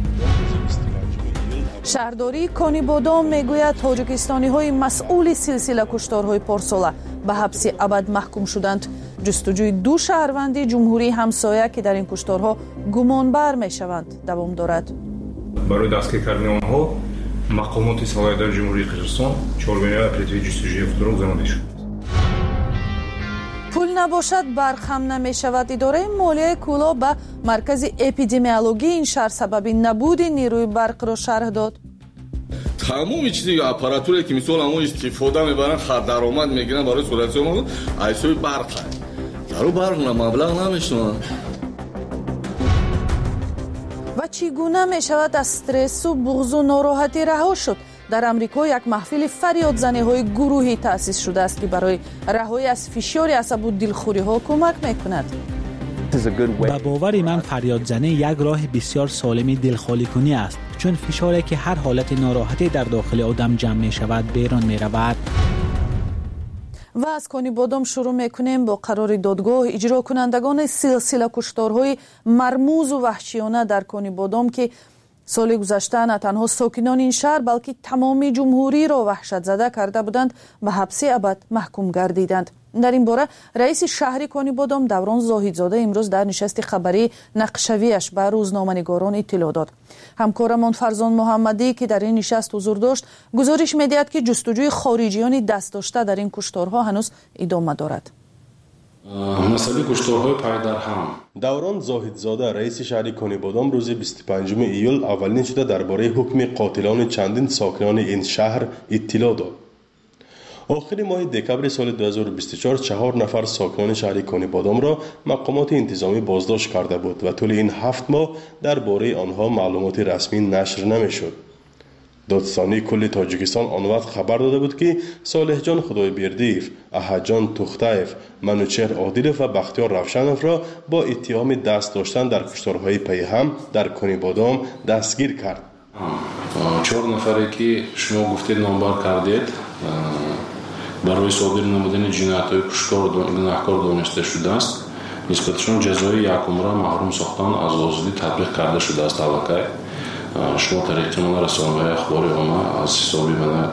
شهرداری کانیبادام میگوید تاجیکستانی های مسئول سلسله کشتارهای پارساله به حبس ابد محکوم شدند. جستجوی دو شهروندی جمهوری همسایه که در این کشتارها گمانبر میشوند دوام دارد. برای دستگیر کردن آنها مقامات سالادار جمهوری قزاقستان چهارمین اپراتیو جستجوی خود را گزارده شد. پول نباشد برق هم نمی شود. اداره مالیه کولا به مرکز اپیدمیولوژی این شهر سبب نبود نیروی برق را شرح داد. تمام چیزی اپاراتوری که مثلا همون استفاده میبرن خرد درآمد میگیرن برای سورسی ما ایسوی برق هست. درو برق مبلغ نمیشون. و چگونه می شود از استرس و بغض و ناراحتی رها شد؟ در امریکا یک محفل فریادزنی های گروهی تأسیس شده است که برای رهایی از فشار عصب و دلخوری ها کمک میکند. به باور من فریادزنی یک راه بسیار سالم دلخالی کنی است، چون فشاری که هر حالت ناراحتی در داخل آدم جمع می شود بیرون می رود. و از کنی بادام شروع میکنیم با قرار دادگاه اجرا کنندگان سلسله کشتارهای مرموز و وحشیانه در کنی بادام که سال گذشته نه تنها ساکنان این شهر بلکه تمام جمهوری را وحشت زده کرده بودند و حبس ابد محکوم گردیدند. در این باره رئیس شهری کنی بادام دوران زاهدزاده امروز در نشست خبری نقشویش به روزنامه‌نگاران اطلاع داد. همکارمان فرزان محمدی که در این نشست حضور داشت گزارش می‌دهد که جستجوی خارجیان دست داشته در این کشتارها هنوز ادامه دارد. مسئله کشتارهای پای در هم. دوران زاهدزاده رئیس شهری کنی بادام روز بیست و پنجم ایول اولین شده درباره حکم قاتلان چندین ساکنان این شهر اطلاع داد. آخر ماه دکبر سال دو هزار و بیست و چهار چهار نفر ساکنان شهر کنی بادام را مقامات انتظامی بازداشت کرده بود و طول این هفت ماه درباره آنها معلومات رسمی نشر نمیشد. دادستانی کل تاجیکستان آن وقت خبر داده بود که صالح جان خدایبردیف، احد جان توختایف، منوچهر عادلov و بختیار روشنov را با اتهام دست داشتن در کشتارهای پیهم در کنی بادام دستگیر کرد. چهار نفری که شما گفتید نامبر کردید برای صادر نمودن جنایت‌های کشتار گناهکار دانسته شده است. نسبتشان جزای یکم را محروم ساختن از آزادی تطبیق کرده شده است. توقع شما در احتمال رسانه‌های اخباری آنها از حسابی من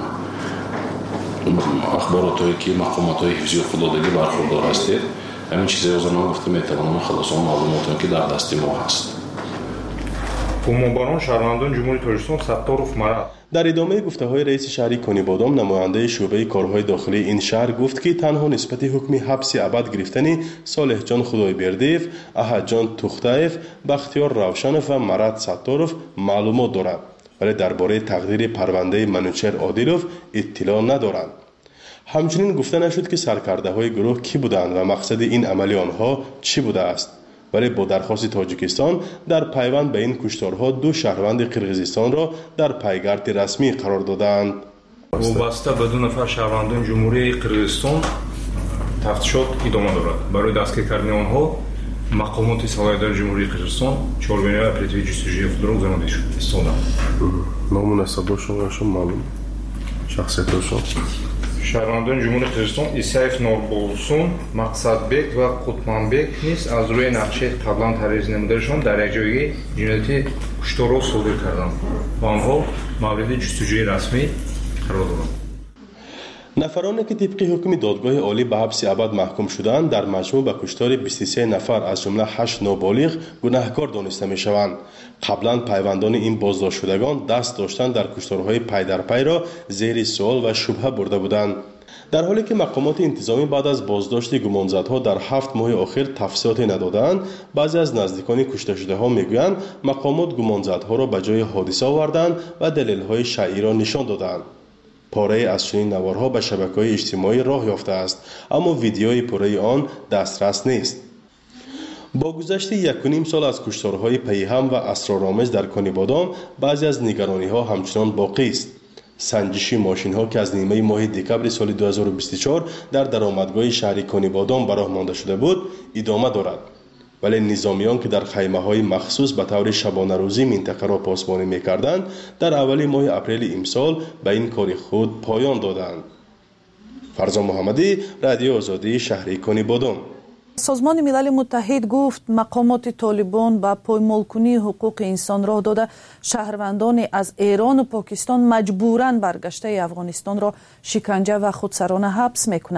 اخباراتایی که مقامات‌های حفظی و خوددادگی برخوردار هستید همین چیزی از آنها گفته میتوانم خلاصان معلوماتی که در دست ما هست. قومانبران شهروندان جمهوری تاجیکستان ستارov مراد در ادامه گفته‌های رئیس شهری کنی بادام نماینده شعبه کارهای داخلی این شهر گفت که تنها نسبت حکم حبس ابد گرفتن صالح جان خدایبردیف، احد جان توختایف، بختیار روشنov و مراد ستارov معلومات دارد ولی درباره تقدیر پرونده منوچهر عادلov اطلاع ندارند. همچنین گفته نشد که سرکرده‌های گروه کی بودند و مقصد این عمل آنها چی بوده است. ولی با درخواست تاجیکستان در پیوند به این کشتارها دو شهروند قرقیزستان را در پیگرد رسمی قرار دادند. وابسته به دو نفر شهروندان جمهوری قرقیزستان تفتیشات ادامه دارد. برای دستگیر کردن آنها مقامات سالادار جمهوری قزاقستان چهارمین اپراتیو جستجوی خود را گزارده شد. استفاده. نام و نسبشون شما معلوم. شخصیتشون. شهروندان جمهوری قزاقستان ایسایف نوربولسون، مقصدبек و قطمانبек نیز از روی نقشه قبلا ترویج نمودهشان در یک جایی جنایت کشتار را صادر کردند و آنها مورد جستجوی رسمی قرار دادند. نفرانی که طبق حکم دادگاه عالی به حبس ابد محکوم شدند در مجموع به کشتار بیست و سه نفر از جمله هشت نابالغ گناهکار دانسته می شوند. قبلا پیوندان این بازداشت شدگان دست داشتن در کشتارهای پی در پی را زیر سوال و شبهه برده بودند. در حالی که مقامات انتظامی بعد از بازداشت گمانزدها در هفت ماه اخیر تفصیلاتی ندادند، بعضی از نزدیکان کشته شده ها میگویند مقامات گمانزدها را به جای حادثه آوردند و دلیل‌های شرعی را نشان دادند. پاره از چنین نوارها به شبکه‌های اجتماعی راه یافته است اما ویدیوی پاره آن دسترس نیست. با گذشت یک و نیم سال از کشتارهای پیهم و اسرارآمیز در کنی بادام بعضی از نگرانی‌ها همچنان باقی است. سنجشی ماشین‌ها که از نیمه ماه دکبر سال دو هزار و بیست و چهار در درآمدگاه شهری کنی بادام به راه مانده شده بود ادامه دارد. ولی نظامیان که در خیمه‌های مخصوص به طور شبانه روزی منطقه را پاسبانی می‌کردند در اول ماه اپریل امسال به این کار خود پایان دادند. فرزان محمدی، رادیو آزادی شهری کنی بادام. سازمان ملل متحد گفت مقامات طالبان با پایمالکنی حقوق انسان راه داده شهروندان از ایران و پاکستان مجبوراً برگشته افغانستان را شکنجه و خودسرانه حبس می‌کنند.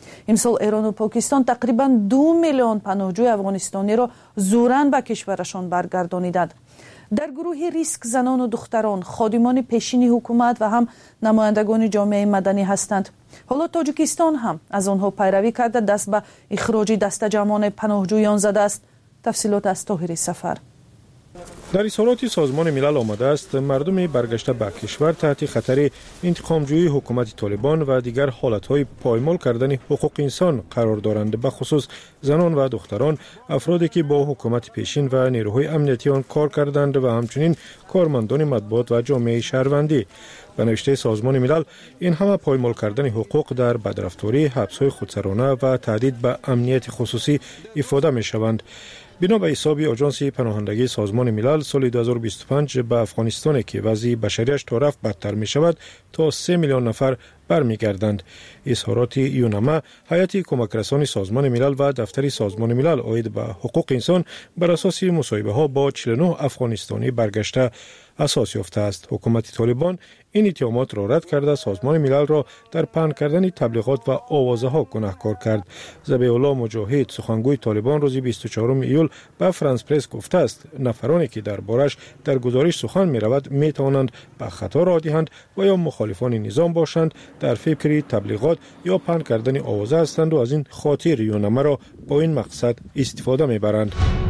امسال ایران و پاکستان تقریبا دو میلیون پناهجوی افغانستانی را زوراً به کشورشان برگردانیدند. در گروه ریسک زنان و دختران، خادمان پیشین حکومت و هم نمایندگان جامعه مدنی هستند. حالا تاجیکستان هم از آنها پیروی کرده دست به اخراج دسته جمعان پناهجویان زده است. تفصیلات از طاهر سفر. در اظهارات سازمان ملل آمده است مردم برگشته به کشور تحت خطر انتقامجویی حکومت طالبان و دیگر حالتهای پایمال کردن حقوق انسان قرار دارند، به خصوص زنان و دختران، افرادی که با حکومت پیشین و نیروهای امنیتی آن کار کردند و همچنین کارمندان مطبوعات و جامعه شهروندی. به نوشته سازمان ملل این همه پایمال کردن حقوق در بدرفتاری، حبس‌های خودسرانه و تهدید به امنیت خصوصی افاده می‌شوند. بنا به حساب آژانس پناهندگی سازمان ملل سال دو هزار و بیست و پنج به افغانستان که وضع بشریش تا رفت بدتر می شود تا سه میلیون نفر برمیگردند. اظهارات یونما هیئت کمک رسانی سازمان ملل و دفتر سازمان ملل عاید به حقوق انسان بر اساس مصاحبه ها با چهل و نه افغانستانی برگشته اساس یافته است. حکومت طالبان این اتهامات را رد کرده سازمان ملل را در پهن کردن تبلیغات و آوازه ها گناهکار کرد. ذبیح الله مجاهد سخنگوی طالبان روز بیست و چهارم ایول به فرانس پرس گفته است نفرانی که در بارش در گزارش سخن می رود می توانند به خطا راه دهند و یا مخالفان نظام باشند، در فکر تبلیغات یا پهن کردن آوازه هستند و از این خاطر یونما را با این مقصد استفاده می برند.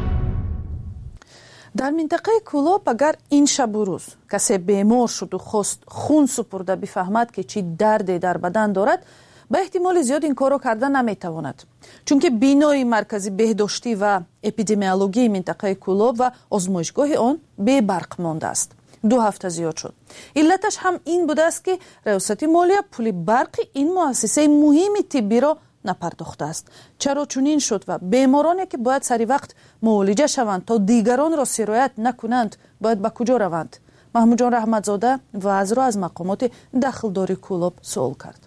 در منطقه کولاب اگر این شب و روز کسی بیمار شد و خواست خون سپرده بفهمد که چی دردی در بدن دارد، به احتمال زیاد این کارو کرده نمیتواند، چون که بینای مرکزی بهداشتی و اپیدمیولوژی منطقه کولاب و آزمایشگاه آن بی برق مانده است. دو هفته زیاد شد. علتش هم این بوده است که ریاست مالیه پول برق این مؤسسه مهم طبی را نپرداخته است. چرا چنین شد و بیمارانی که باید سری وقت معالجه شوند تا دیگران را سرایت نکنند باید به کجا روند؟ محمود جان رحمتزاده وضع را از مقامات دخلداری کولاب سوال کرد.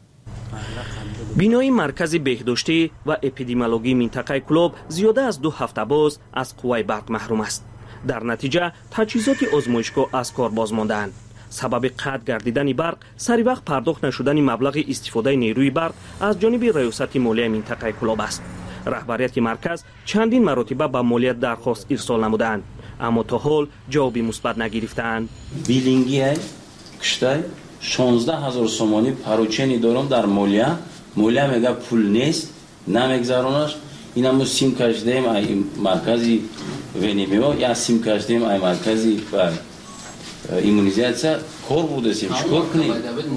بینای مرکز بهداشتی و اپیدمیولوژی منطقه کولاب زیاده از دو هفته باز از قوه برق محروم است. در نتیجه تجهیزات آزمایشگاه از کار باز مانده‌اند. سبب قطع گردیدن برق سری وقت پرداخت نشدن مبلغ استفاده نیروی برق از جانب ریاست مالیه منطقه کولاب است. رهبریت مرکز چندین مرتبه به مالیه درخواست ارسال نمودند، اما تا حال جوابی مثبت نگرفتند. بیلینگی کشته شانزده هزار سومانی پروچنی دارم در مالیه، مالیه میگه پول نیست نمیگذارونش. این هم سیم کشیدیم ای مرکزی ونیمیو یا سیم کشیدیم ای مرکزی و ایمونیزاسیون کار بوده سیم چیکار کنیم؟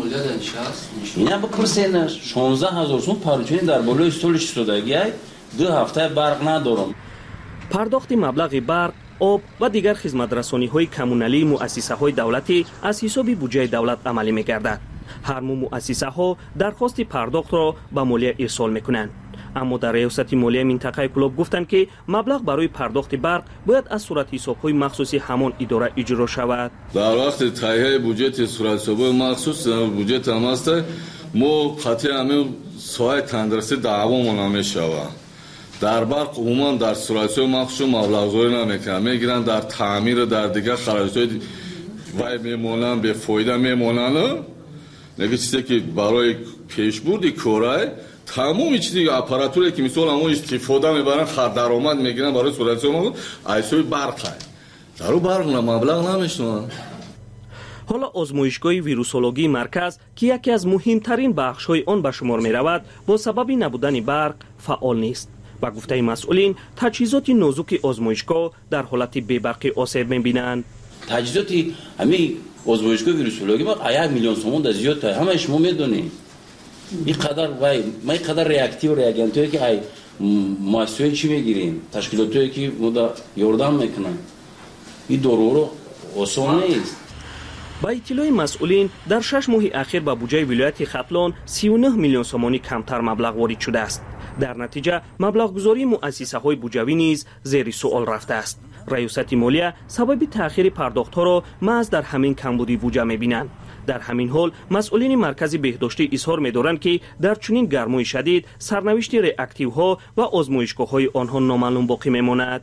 اینا بپرسینش شانزده هزار سوم پروچنی در بالای استولش شدگی دو هفته برق ندارم. پرداخت مبلغ برق، آب و دیگر خدمت‌رسانی های کمونالی مؤسسه های دولتی از حساب بودجه دولت عملی می‌گردد. هر مو مؤسسه ها درخواست پرداخت را به مالیه ارسال می‌کنند. اما در ریاست مالیه منطقه کولاب گفتند که مبلغ برای پرداخت برق باید از صورت حساب‌های مخصوصی همان اداره اجرا شود. در وقت تهیه بودجه صورت حساب‌های مخصوص بودجه هم است، ما قطعی همین سایه تندرسی دعوامون نمی‌شود. در برق عموما در صورت مخصوص مبلغ گذاری نمی‌کنند، می‌گیرند در تعمیر در دیگر خراجات وای میمونن به فایده میمونن. نگه چیزی که برای پیشبرد کارای تمام چیزی اپاراتوری که مثلا همون استفاده میبرن خرد درآمد میگیرن برای صورت ما ایسوی برق در رو برق مبلغ نمیشنن. حالا آزمایشگاه ویروسولوژی مرکز که یکی از مهمترین بخش‌های آن به شمار می‌رود با سبب نبودن برق فعال نیست. با گفته مسئولین تجهیزات نازک آزمایشگاه در حالت بی‌برقی آسیب می‌بینند. تجهیزات همین آزمایشگاه ویروسولوژی با یک میلیون سوم در زیاد تا همه شما میدونید. این قدر وای ما این قدر ریاکتیو ریاگنتایی که ای مؤسسه چی میگیریم تشکیلاتی که مدا یاردم میکنن این دورو رو آسان نیست. با اطلاع مسئولین در شش ماه اخیر با بودجه ولایت ختلان سی و نه میلیون سومانی کمتر مبلغ وارد شده است. در نتیجه مبلغ گذاری مؤسسه های بودجوی نیز زیر سوال رفته است. ریاست مالیه سبب تأخیر پرداخت ها را محض در همین کمبودی بودجه می‌بینند. در همین حال مسئولین مرکز بهداشتی اظهار می‌دارند که در چنین گرمای شدید سرنوشت ریاکتیو ها و آزمایشگاه های آنها نامعلوم باقی میماند.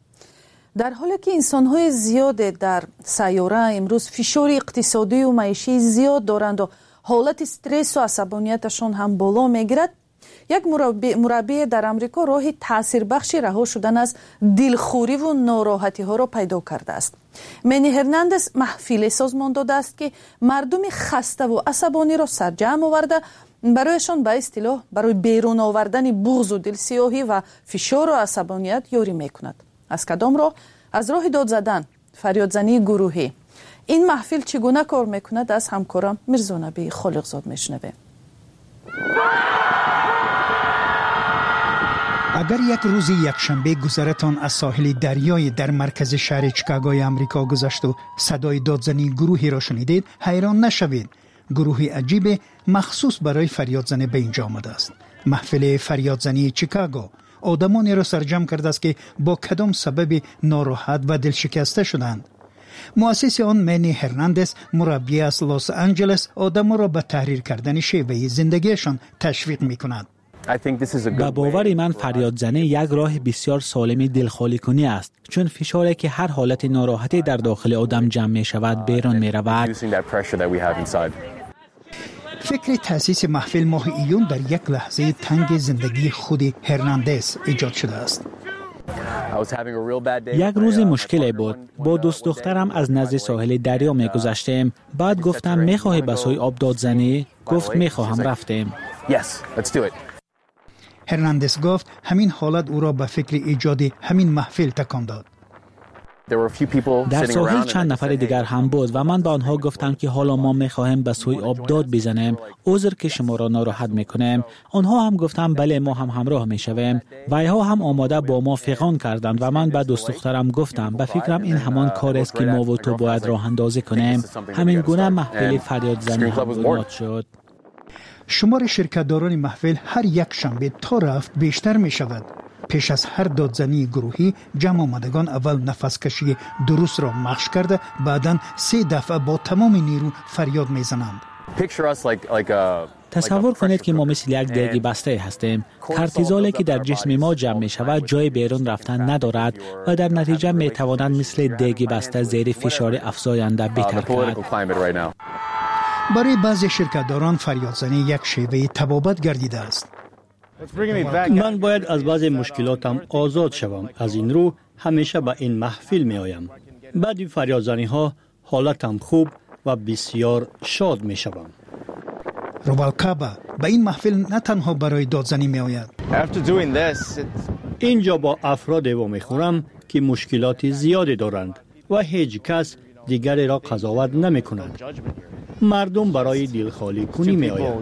در حالی که انسان‌های زیاد در سیاره امروز فشار اقتصادی و معیشی زیاد دارند و حالت استرس و عصبانیتشان هم بالا می‌گیرد، یک مربی, مربی در امریکا راه تأثیر بخشی رها شدن از دلخوری و ناراحتی ها را پیدا کرده است. منی هرناندز محفل سازمان داده است که مردم خسته و عصبانی را سرجم آورده برایشان به اصطلاح برای بیرون آوردن بغض و دلسیاهی و فشار و عصبانیت یاری میکند. از کدام راه؟ از راه داد زدن، فریادزنی گروهی. این محفل چگونه کار میکند؟ از همکارم میرزا نبی خالقزاد میشنویم. اگر یک روز یکشنبه گذرتان از ساحل دریای در مرکز شهر چیکاگوی آمریکا گذشت و صدای دادزنی گروهی را شنیدید، حیران نشوید. گروهی عجیب مخصوص برای فریادزنی به اینجا آمده است. محفل فریادزنی چیکاگو آدمانی را سرجم کرده است که با کدام سبب ناراحت و دلشکسته شدند. مؤسس آن منی هرناندز مربی از لس آنجلس آدم را به تحریر کردن شیوه زندگیشان تشویق می کند. با باور من فریادزنی یک راه بسیار سالم دلخالی کنی است، چون فشاری که هر حالت ناراحتی در داخل آدم جمع می شود بیرون می رود. فکر تأسیس محفل ماه ایون در یک لحظه تنگ زندگی خود هرناندز ایجاد شده است. یک روز مشکلی بود. با دوست دخترم از نزد ساحل دریا می گذشتیم. بعد گفتم می خواهی به سوی آب دادزنی؟ گفت می خواهم. رفتیم. هرناندز گفت همین حالت او را به فکر ایجاد همین محفل تکان داد. در ساحل چند نفر دیگر هم بود و من به آنها گفتم که حالا ما می‌خواهیم به سوی آب داد بزنیم، عذر که شما را ناراحت می‌کنیم. آنها هم گفتند بله ما هم همراه می‌شویم و اینها هم آماده با ما فغان کردند و من به دوست دخترم گفتم به فکرم این همان کاری است که ما و تو باید راه اندازی کنیم. همین گونه محفل فریادزنی هم بنیاد شد. شمار شرکت‌داران محفل هر یک شنبه تا رفت بیشتر می‌شود. پیش از هر دادزنی گروهی جمع آمدگان اول نفس کشی درست را مشق کرده، بعداً سه دفعه با تمام نیرو فریاد میزنند. تصور کنید که ما مثل یک دیگ بسته هستیم. کورتیزولی که در جسم ما جمع می شود جای بیرون رفتن ندارد و در نتیجه می تواند مثل دیگ بسته زیر فشار افزاینده بهتر کند. برای بعضی شرکت‌داران فریادزنی یک شیوه طبابت گردیده است. من باید از بعض مشکلاتم آزاد شوم. از این رو همیشه به این محفل می آیم. بعد فریادزنی ها حالتم خوب و بسیار شاد می شوم. روالکابا به این محفل نه تنها برای دادزنی می آید. اینجا با افراد و می خورم که مشکلات زیادی دارند و هیچ کس دیگری را قضاوت نمی کنند. مردم برای دلخالی کنی می آیند.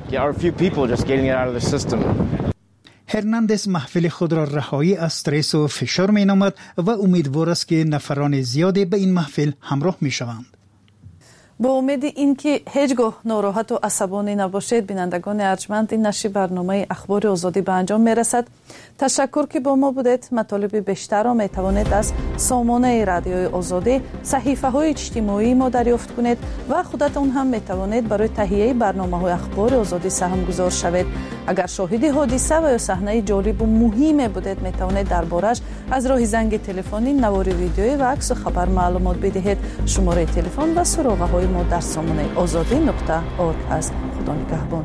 هرناندز محفل خود را رهایی از استرس و فشار می نامد و امیدوار است که نفران زیادی به این محفل همراه می شوند. با امید اینکه هیچگاه ناراحت و عصبانی نباشید، بینندگان ارجمند، این نشر برنامه اخبار آزادی به انجام می رسد. تشکر که با ما بودید. مطالب بیشتر را می توانید از سامانه رادیوی آزادی، صحیفه های اجتماعی ما دریافت کنید و خودتان هم می توانید برای تهیه برنامه های اخبار آزادی سهم گذار شوید. اگر شاهد حادثه و یا صحنه جالب و مهم بودید، می توانید دربارش از راه زنگ تلفنی، نوار ویدیویی و عکس و خبر معلومات بدهید. شماره تلفن و سراغه های ما در سامانه آزادی نقطه اورگ است. خدا نگهبان.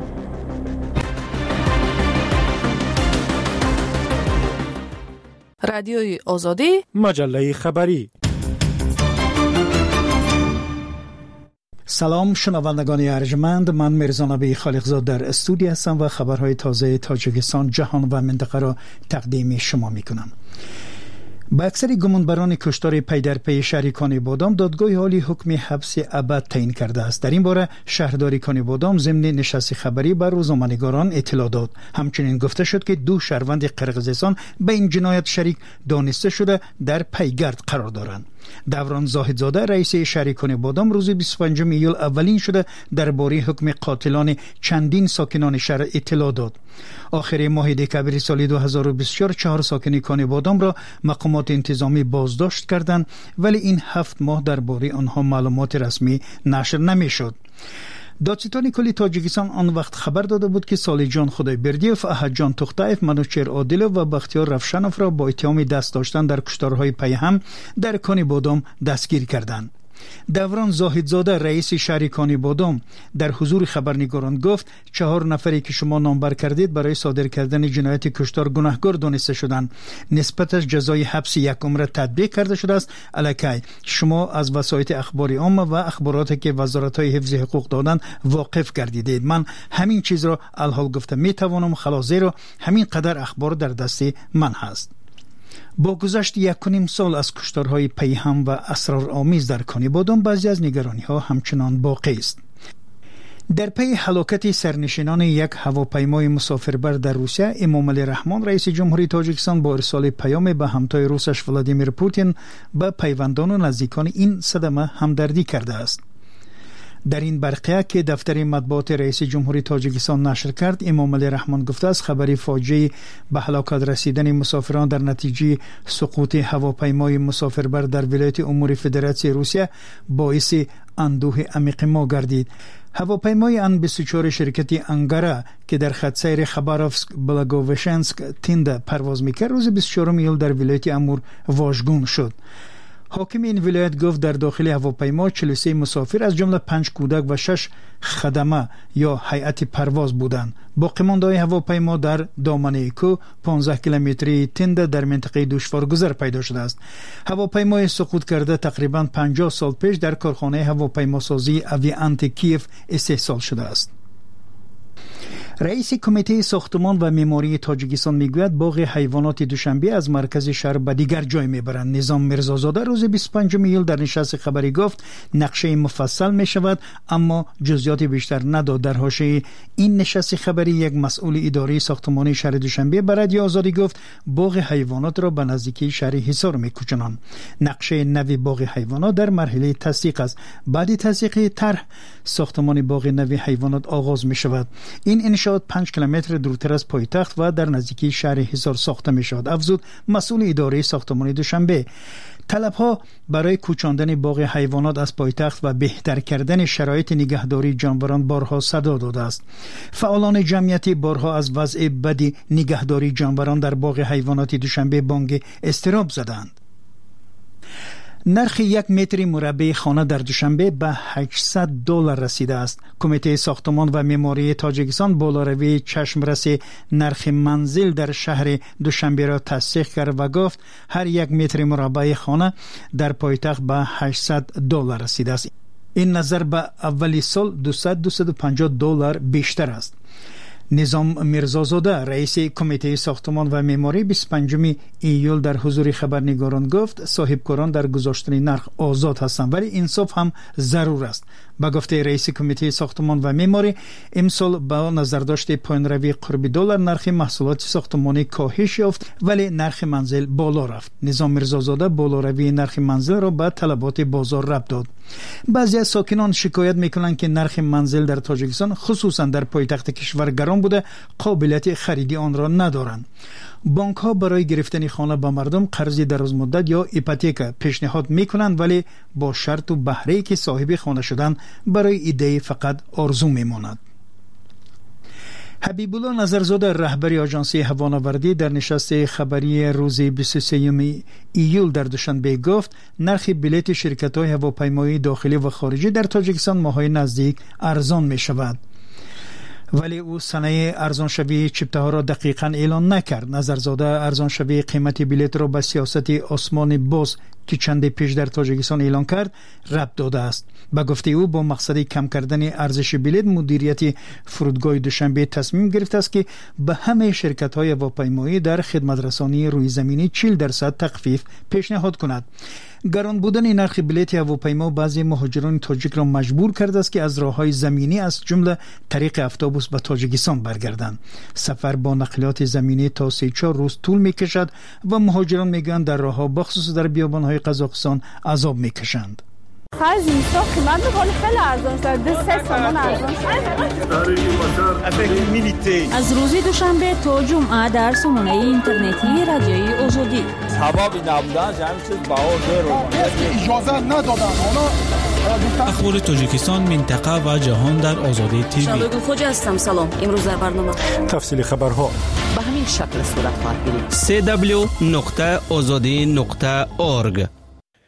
رادیوی آزادی، مجله خبری. سلام شنوندگان ارجمند، من میرزا نبی خالقزاد در استودیو هستم و خبرهای تازه تاجیکستان، جهان و منطقه را تقدیم شما میکنم. با اکثر گمانبران کشتار پی در پی شهر کانی بادام دادگاه حالی حکم حبس ابد تعیین کرده است. در این باره شهرداری کانی بادام ضمن نشست خبری بر روزنامه‌نگاران اطلاع داد. همچنین گفته شد که دو شهروند قرقیزستان به این جنایت شریک دانسته شده در پیگرد قرار دارند. دوران زاهدزاده رئیس شهر کانی بادام روز بیست و پنجم ایول اولین شده درباره حکم قاتلان چندین ساکنان شهر اطلاع داد. آخر ماه دکامبر سال دو هزار و بیست و چهار چهار ساکن کانی بادام را مقامات انتظامی بازداشت کردند، ولی این هفت ماه درباره آنها معلومات رسمی نشر نمیشد. دادستان کلی تاجیکستان آن وقت خبر داده بود که سالیجان خدایبردیوف، احدجان توختایف، منوچهر عادلوف و بختیار رفشنوف را با اتهام دست داشتن در کشتارهای پی هم در کانی بادام دستگیر کردند. دوران زاهدزاده رئیس شهر کانی بادام در حضور خبرنگاران گفت چهار نفری که شما نامبر کردید برای صادر کردن جنایت کشتار گناهکار دانسته شدند. نسبتش جزای حبس یک عمر تطبیق کرده شده است. الکی شما از وسایط اخباری عامه و اخباراتی که وزارت‌های حفظ حقوق دادن واقف گردیدید. من همین چیز را الحال گفته می توانم خلاص، زیرا همین قدر اخبار در دست من هست. با گذشت یک و نیم سال از کشتارهای پیهم و اسرارآمیز در کانی بادام بعضی از نگرانی‌ها همچنان باقی است. در پی هلاکت سرنشینان یک هواپیمای مسافربر در روسیه، امامعلی رحمان رئیس جمهوری تاجیکستان با ارسال پیام به همتای روسش ولادیمیر پوتین به پیوندان و نزدیکان این صدمه همدردی کرده است. در این برقیه که دفتر مطبوعات رئیس جمهوری تاجیکستان نشر کرد، امامعلی رحمان گفته است خبری فاجعه به هلاکت رسیدن مسافران در نتیجه سقوط هواپیمای مسافربر در ولایت امور فدراسیون روسیه باعث اندوه عمیق ما گردید. هواپیمای ان بیست و چهار شرکت انگارا که در خط سیر خباروفسک بلاگووشنسک تینده پرواز میکرد روز بیست و چهارم ایول در ولایت امور واژگون شد. حاکم این ولایت گفت در داخل هواپیما چهل و سه مسافر از جمله پنج کودک و شش خدمه یا هیئت پرواز بودند. باقیمانده‌های هواپیما در دامنه کو پانزده کیلومتری تنده در منطقه دشوارگذر پیدا شده است. هواپیمای سقوط کرده تقریبا پنجاه سال پیش در کارخانه هواپیماسازی اویانت کیف استحصال شده است. رئیس کمیته ساختمان و معماری تاجیکستان میگوید باغ حیوانات دوشنبه از مرکز شهر به دیگر جای میبرند. نظام میرزازاده روز بیست و پنجم ایول در نشست خبری گفت نقشه مفصل میشود، اما جزئیات بیشتر نداد. در حاشیه این نشست خبری یک مسئول اداره ساختمانی شهر دوشنبه به رادیو آزادی گفت باغ حیوانات را به نزدیکی شهر حصار میکوچانند. نقشه نوی باغ حیوانات در مرحله تصدیق است. بعد تصدیق طرح ساختمان باغ نوی حیوانات آغاز میشود. این انشاء پنج کیلومتر دورتر از پایتخت و در نزدیکی شهر حصار ساخته می شود. افزود مسئول اداره ساختمانی دوشنبه. طلبها برای کوچاندن باغ حیوانات از پایتخت و بهتر کردن شرایط نگهداری جانوران بارها صدا داده است. فعالان جمعیتی بارها از وضع بدی نگهداری جانوران در باغ حیوانات دوشنبه بانگ اضطراب زدند. نرخ یک متر مربع خانه در دوشنبه به هشتصد دلار رسیده است. کمیته ساختمان و معماری تاجیکستان بالاروی چشمرس نرخ منزل در شهر دوشنبه را تصدیق کرد و گفت هر یک متر مربع خانه در پایتخت به هشتصد دلار رسیده است. این نظر به اولی سال دویست تا دویست و پنجاه دلار بیشتر است. نظام میرزازاده رئیس کمیته ساختمان و معماری بیست و پنجم ایول در حضور خبرنگاران گفت صاحبکاران در گذاشتن نرخ آزاد هستند، ولی انصاف هم ضرور است. با گفته رئیس کمیته ساختمان و معماری امسال با نظرداشت پایین روی قرب دلار نرخ محصولات ساختمانی کاهش یافت ولی نرخ منزل بالا رفت. نظام میرزازاده بالاروی نرخ منزل را به طلبات بازار ربط داد. بعضی از ساکنان شکایت میکنند که نرخ منزل در تاجیکستان خصوصا در پایتخت کشور گران بوده، قابلیت خریدی آن را ندارند. بانک ها برای گرفتن خانه به مردم قرض دراز مدت یا ایپوتک پیشنهاد میکنند، ولی با شرط و بهره که صاحب خانه شدن برای ایده فقط آرزو میماند. حبیب الله نظرزاده رهبر آژانس هوانوردی در نشست خبری روز بیست و سوم ایول در دوشنبه گفت نرخ بلیط شرکت‌های هواپیمایی داخلی و خارجی در تاجیکستان ماهای نزدیک ارزان می شود. ولی او صنایع ارزانشوی چپته ها را دقیقاً اعلان نکرد. نظرزاده ارزانشوی قیمت بلیط را به سیاست آسمان باز که چند پیش در تاجیکستان اعلان کرد ربط داده است. با گفته او با مقصد کم کردن ارزش بلیط مدیریت فرودگاه دوشنبه تصمیم گرفته است که به همه شرکت های هواپیمایی در خدمت رسانی روی زمینی چهل درصد تخفیف پیشنهاد کند. گران بودن نرخ بلیط هواپیما بعضی مهاجران تاجیک را مجبور کرده است که از راههای زمینی از جمله طریق اتوبوس به تاجیکستان برگردند. سفر با نقلیات زمینی تا سه چهار روز طول میکشد و مهاجران میگن در راهها بخصوص در بیابانهای قزاقستان عذاب میکشند. خرج نیستا قیمت میکنه خیلی ارزان شد. ده سه سامان ارزان شد. از روز دوشنبه تا جمعه در سامانه اینترنتی رادیوی آزادی سبب نبودن جمع چیز بهار داره اجازه ندادن. اخبار تاجیکستان، منطقه و جهان در آزادی تیوی. شبگون خوجا هستم. سلام. امروز در برنامه تفصیل خبرها به همین شکل صورت خواهد گیرید. سی دبلیو نقطه آزادی نقطه اورگ.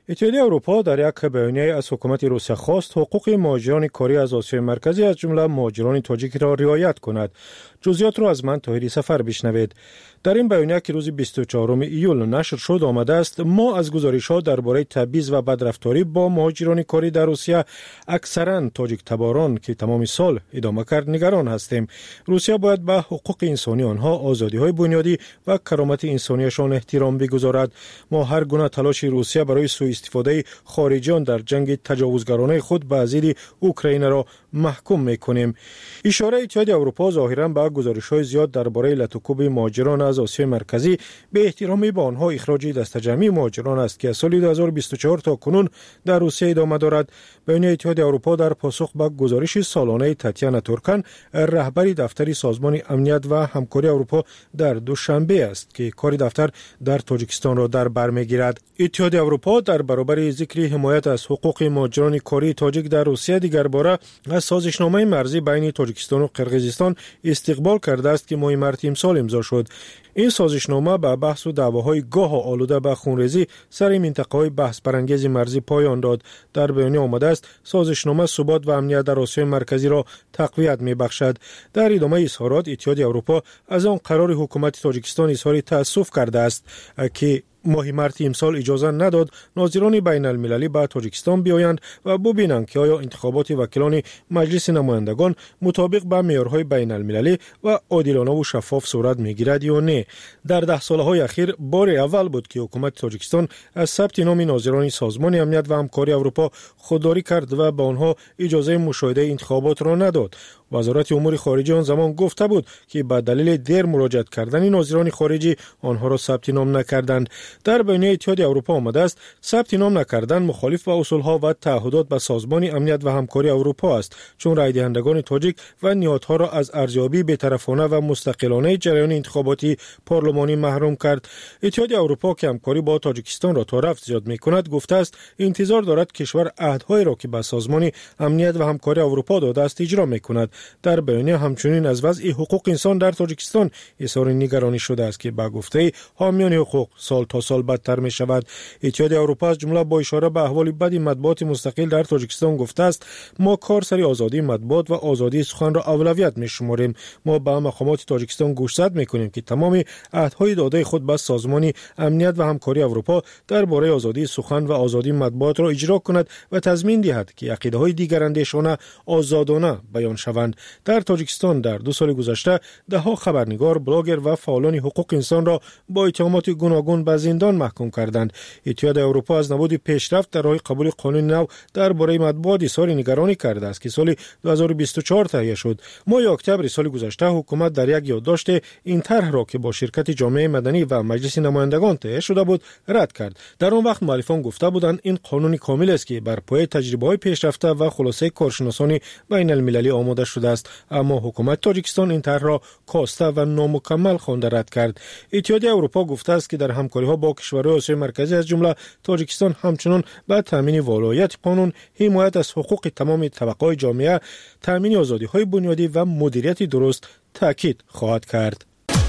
اتحادیه اروپا در یک بیانیه از حکومت روسیه خواست حقوق مهاجران کاری از آسیای مرکزی از جمله مهاجران تاجیک را رعایت کند. جزئیات را از من طاهری سفر بشنوید. در این بیانیه که روز بیست و چهارم ایول نشر شد آمده است ما از گزارش‌ها درباره تبعیض و بدرفتاری با مهاجران کاری در روسیه اکثرا تاجیک تباران که تمام سال ادامه کرد نگران هستیم. روسیه باید به حقوق انسانی آنها، آزادی‌های بنیادی و کرامت انسانیشان احترام بگذارد. ما هر گونه تلاش روسیه برای سوء استفاده خارجیان در جنگ تجاوزگرانه خود به ضد اوکراین را محکوم می‌کنیم. اشاره اتحادیه اروپا ظاهراً به گزارش‌های زیاد درباره لطوکوب مهاجران از آسیای مرکزی به احترام به آنها اخراج دسته جمعی مهاجران است که از سال دو هزار و بیست و چهار تا کنون در روسیه ادامه دارد. بیانیه اتحادیه اروپا در پاسخ به گزارش سالانه تاتیانا تورکن رهبر دفتر سازمان امنیت و همکاری اروپا در دوشنبه است که کار دفتر در تاجیکستان را در بر میگیرد. اتحادیه اروپا در برابر ذکر حمایت از حقوق مهاجران کاری تاجیک در روسیه دیگر باره از سازشنامه مرزی بین تاجیکستان و قرقیزستان استقبال کرده است که ماه مارس امسال امضا شد. این سازشنامه به بحث و دعواهای گاه آلوده به خونریزی سر منطقه‌های بحث برانگیز مرزی پایان داد. در بیانیه آمده است سازشنامه ثبات و امنیت در آسیای مرکزی را تقویت می‌بخشد. در ادامه اظهارات اتحادیه اروپا از آن قرار حکومت تاجیکستان اظهار تأسف کرده است که ماه مارس امسال اجازه نداد ناظران بین المللی به تاجیکستان بیایند و ببینند که آیا انتخابات وکیلان مجلس نمایندگان مطابق به معیارهای بین المللی و عادلانه و شفاف صورت میگیرد یا نه. در ده سالهای اخیر بار اول بود که حکومت تاجیکستان از ثبت نام ناظران سازمان امنیت و همکاری اروپا خودداری کرد و به آنها اجازه مشاهده انتخابات را نداد. وزارت امور خارجه آن زمان گفته بود که به دلیل دیر مراجعه کردن ناظران خارجی آنها را ثبت نام نکردند. در بیانیه اتحادیه اروپا آمده است ثبت نام نکردن مخالف با اصولها و تعهدات به سازمان امنیت و همکاری اروپا است، چون رای دهندگان تاجیک و نهادها را از ارزیابی بی‌طرفانه و مستقلانه جریان انتخاباتی پارلمانی محروم کرد. اتحادیه اروپا که همکاری با تاجیکستان را تا رفت زیاد می‌کند گفته است انتظار دارد کشور عهدهای را که به سازمان امنیت و همکاری اروپا داده است اجرا می‌کند. در بیانیه همچنین از وضع حقوق انسان در تاجیکستان اظهار نگرانی شده است که با گفته حامیان حقوق سال تا سال بدتر می شود. اتحادیه اروپا از جمله با اشاره به احوال بد مطبوعات مستقل در تاجیکستان گفته است ما کار سری آزادی مطبوعات و آزادی سخن را اولویت می شماریم. ما به مقامات تاجیکستان گوشزد می کنیم که تمام عهدهای داده خود به سازمان امنیت و همکاری اروپا درباره آزادی سخن و آزادی مطبوعات را اجرا کند و تضمین دهد که عقیده های دیگراندیشانه آزادانه بیان شوند. در تاجیکستان در دو سال گذشته ده ها خبرنگار، بلاگر و فعالان حقوق انسان را با اتهامات گوناگون به زندان محکوم کردند. اتحادیه اروپا از نبود پیشرفت در راه قبول قانون نو درباره مطبوعات اظهار نگرانی کرده است که سال دو هزار و بیست و چهار تهیه شد. ماه اکتبر سال گذشته حکومت در یک یادداشت این طرح را که با شرکت جامعه مدنی و مجلس نمایندگان تهیه شده بود رد کرد. در آن وقت مؤلفان گفته بودند این قانون کامل است که بر پایه تجربه‌های پیشرفته و خلاصه کارشناسان بین المللی آماده شده است، اما حکومت تاجیکستان این طرح را کاسته و نامکمل خوانده رد کرد. اتحادیه اروپا گفته است که در همکاری‌ها با کشورهای آسیای مرکزی از جمله تاجیکستان همچنان به تامین ولایت قانون، حمایت از حقوق تمام طبقات جامعه، تامین آزادی‌های بنیادی و مدیریت درست تاکید خواهد کرد.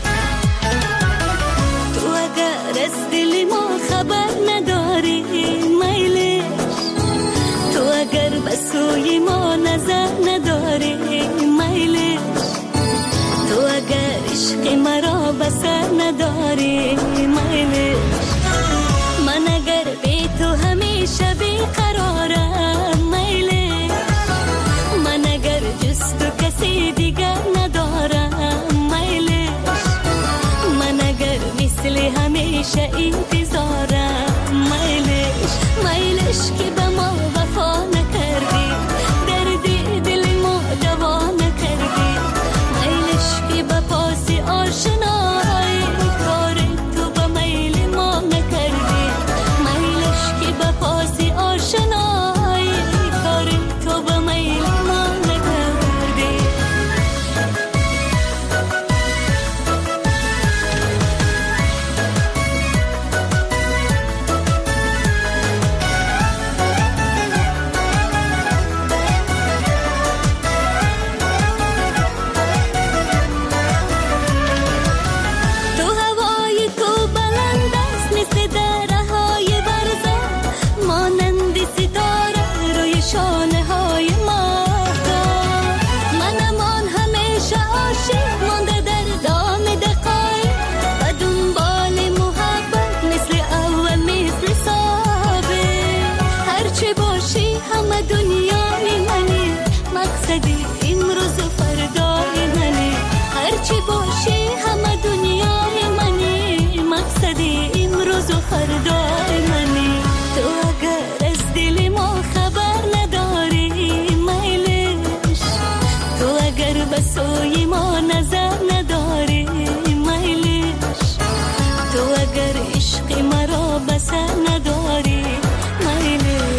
تو اگر از دل ما خبر نداری میل، تو اگر به سوی ما نظر نداری میل، تو اگر عشق مرا بسر نداری میل، من اگر بی تو همیشه بیقرارم میل، من اگر جز تو کسی دیگر ندارم میل، من اگر مثل همیشه انتظارم میلش میلش که به ما وفا نکردی، دردی دل ما دوا نکردی، میلش که به پاس آشنایی کار تو به میل ما نکردی، میلش که به پاس آشنایی کار تو به میل ما نکردی. فردای منی. تو اگر از دل ما خبر نداری میلش، تو اگر به سوی ما نظر نداری میلش، تو اگر عشق مرا بسر نداری میلش.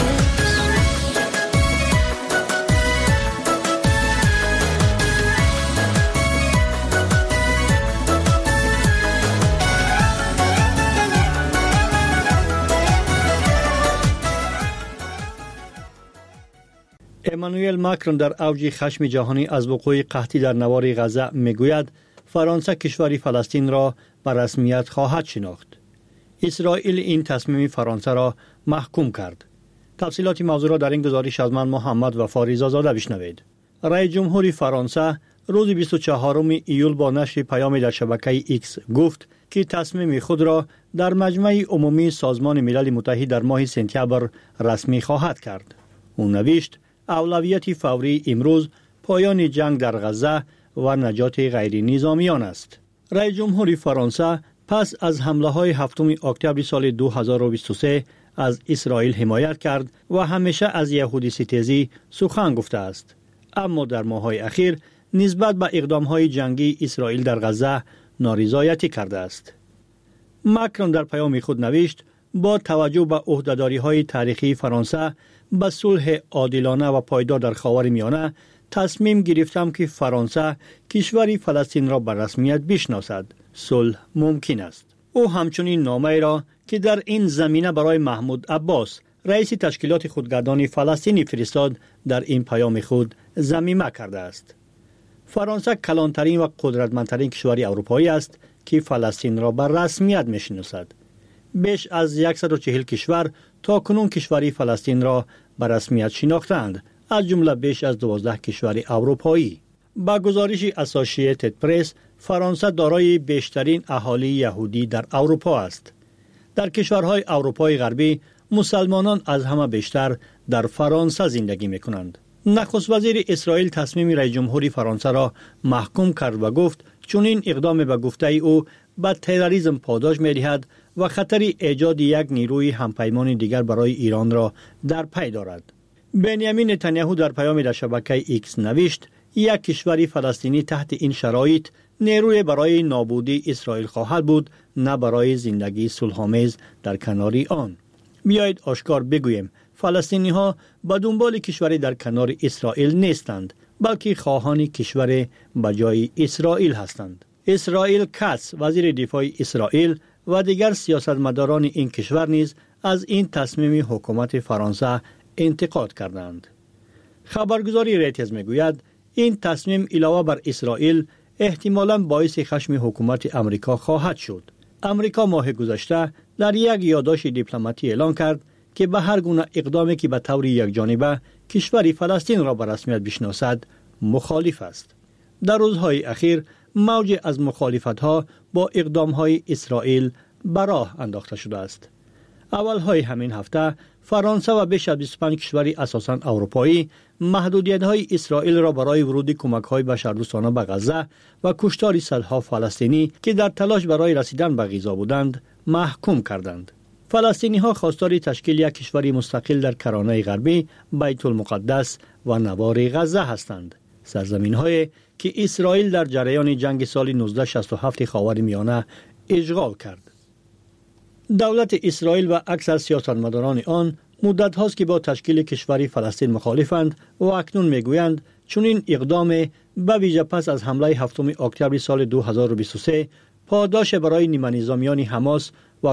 امانوئل ماکرون در اوج خشم جهانی از وقوع قحطی در نوار غزه میگوید فرانسه کشور فلسطین را به رسمیت خواهد شناخت. اسرائیل این تصمیم فرانسه را محکوم کرد. تفصیلات موضوع را در این گزارش از من محمد وفا رضازاده بشنوید. رئیس جمهور فرانسه روز بیست و چهارم ایول با نشر پیام در شبکه ایکس گفت که تصمیم خود را در مجمع عمومی سازمان ملل متحد در ماه سپتامبر رسمی خواهد کرد. او نوشت اولویت فوری امروز پایان جنگ در غزه و نجات غیر نظامیان است. رئیس جمهور فرانسه پس از حمله های هفتم اکتبر سال دو هزار و بیست و سه از اسرائیل حمایت کرد و همیشه از یهودی ستیزی سخن گفته است. اما در ماه‌های اخیر نسبت به اقدام‌های جنگی اسرائیل در غزه نارضایتی کرده است. ماکرون در پیام خود نوشت با توجه به عهده‌داری‌های تاریخی فرانسه به صلح عادلانه و پایدار در خاورمیانه تصمیم گرفتم که فرانسه کشور فلسطین را به رسمیت بشناسد. صلح ممکن است. او همچنین نامه را که در این زمینه برای محمود عباس رئیس تشکیلات خودگردان فلسطینی فرستاد در این پیام خود ضمیمه کرده است. فرانسه کلانترین و قدرتمندترین کشور اروپایی است که فلسطین را به رسمیت میشناسد. بیش از صد و چهل کشور تا کنون کشور فلسطین را به رسمیت شناختند، از جمله بیش از دوازده کشور اروپایی. با گزارش اسوسییتد پرس، فرانسه دارای بیشترین اهالی یهودی در اروپا است. در کشورهای اروپای غربی مسلمانان از همه بیشتر در فرانسه زندگی میکنند. نخست وزیر اسرائیل تصمیم رئیس جمهور فرانسه را محکوم کرد و گفت چون این اقدام به گفته او به تروریسم پاداش می‌دهد و خطر ایجاد یک نیروی همپیمان دیگر برای ایران را در پی دارد. بنیامین نتانیاهو در پیام در شبکه ایکس نوشت یک کشور فلسطینی تحت این شرایط نیروی برای نابودی اسرائیل خواهد بود، نه برای زندگی صلح‌آمیز در کنار آن. بیایید آشکار بگوییم فلسطینی ها به دنبال کشوری در کنار اسرائیل نیستند، بلکه خواهان کشور بجای اسرائیل هستند. اسرائیل کاتس وزیر دفاع اسرائیل و دیگر سیاستمداران این کشور نیز از این تصمیم حکومت فرانسه انتقاد کردند. خبرگزاری ریترز میگوید این تصمیم علاوه بر اسرائیل احتمالاً باعث خشم حکومت امریکا خواهد شد. امریکا ماه گذشته در یک یادداشت دیپلماتی اعلام کرد که به هر گونه اقدامی که به طور یکجانبه کشور فلسطین را به رسمیت بشناسد مخالف است. در روزهای اخیر موج از مخالفت‌ها با اقدام‌های اسرائیل به راه انداخته شده است. اولهای همین هفته فرانسه و بیش از بیست و پنج کشور اساساً اروپایی محدودیت‌های اسرائیل را برای ورود کمک‌های بشردوستانه به غزه و کشتار صدها فلسطینی که در تلاش برای رسیدن به غذا بودند محکوم کردند. فلسطینی‌ها خواستار تشکیل یک کشور مستقل در کرانه غربی، بیت المقدس و نوار غزه هستند. سرزمین‌هایی که اسرائیل در جریان جنگ سال نوزده شصت و هفت خاورمیانه اشغال کرد. دولت اسرائیل و اکثر سیاستمداران آن مدت هاست که با تشکیل کشوری فلسطین مخالفند و اکنون میگویند چون این اقدام به ویژه پس از حمله هفتم اکتبر سال دو هزار و بیست و سه پاداش برای نیمه نظامیان حماس و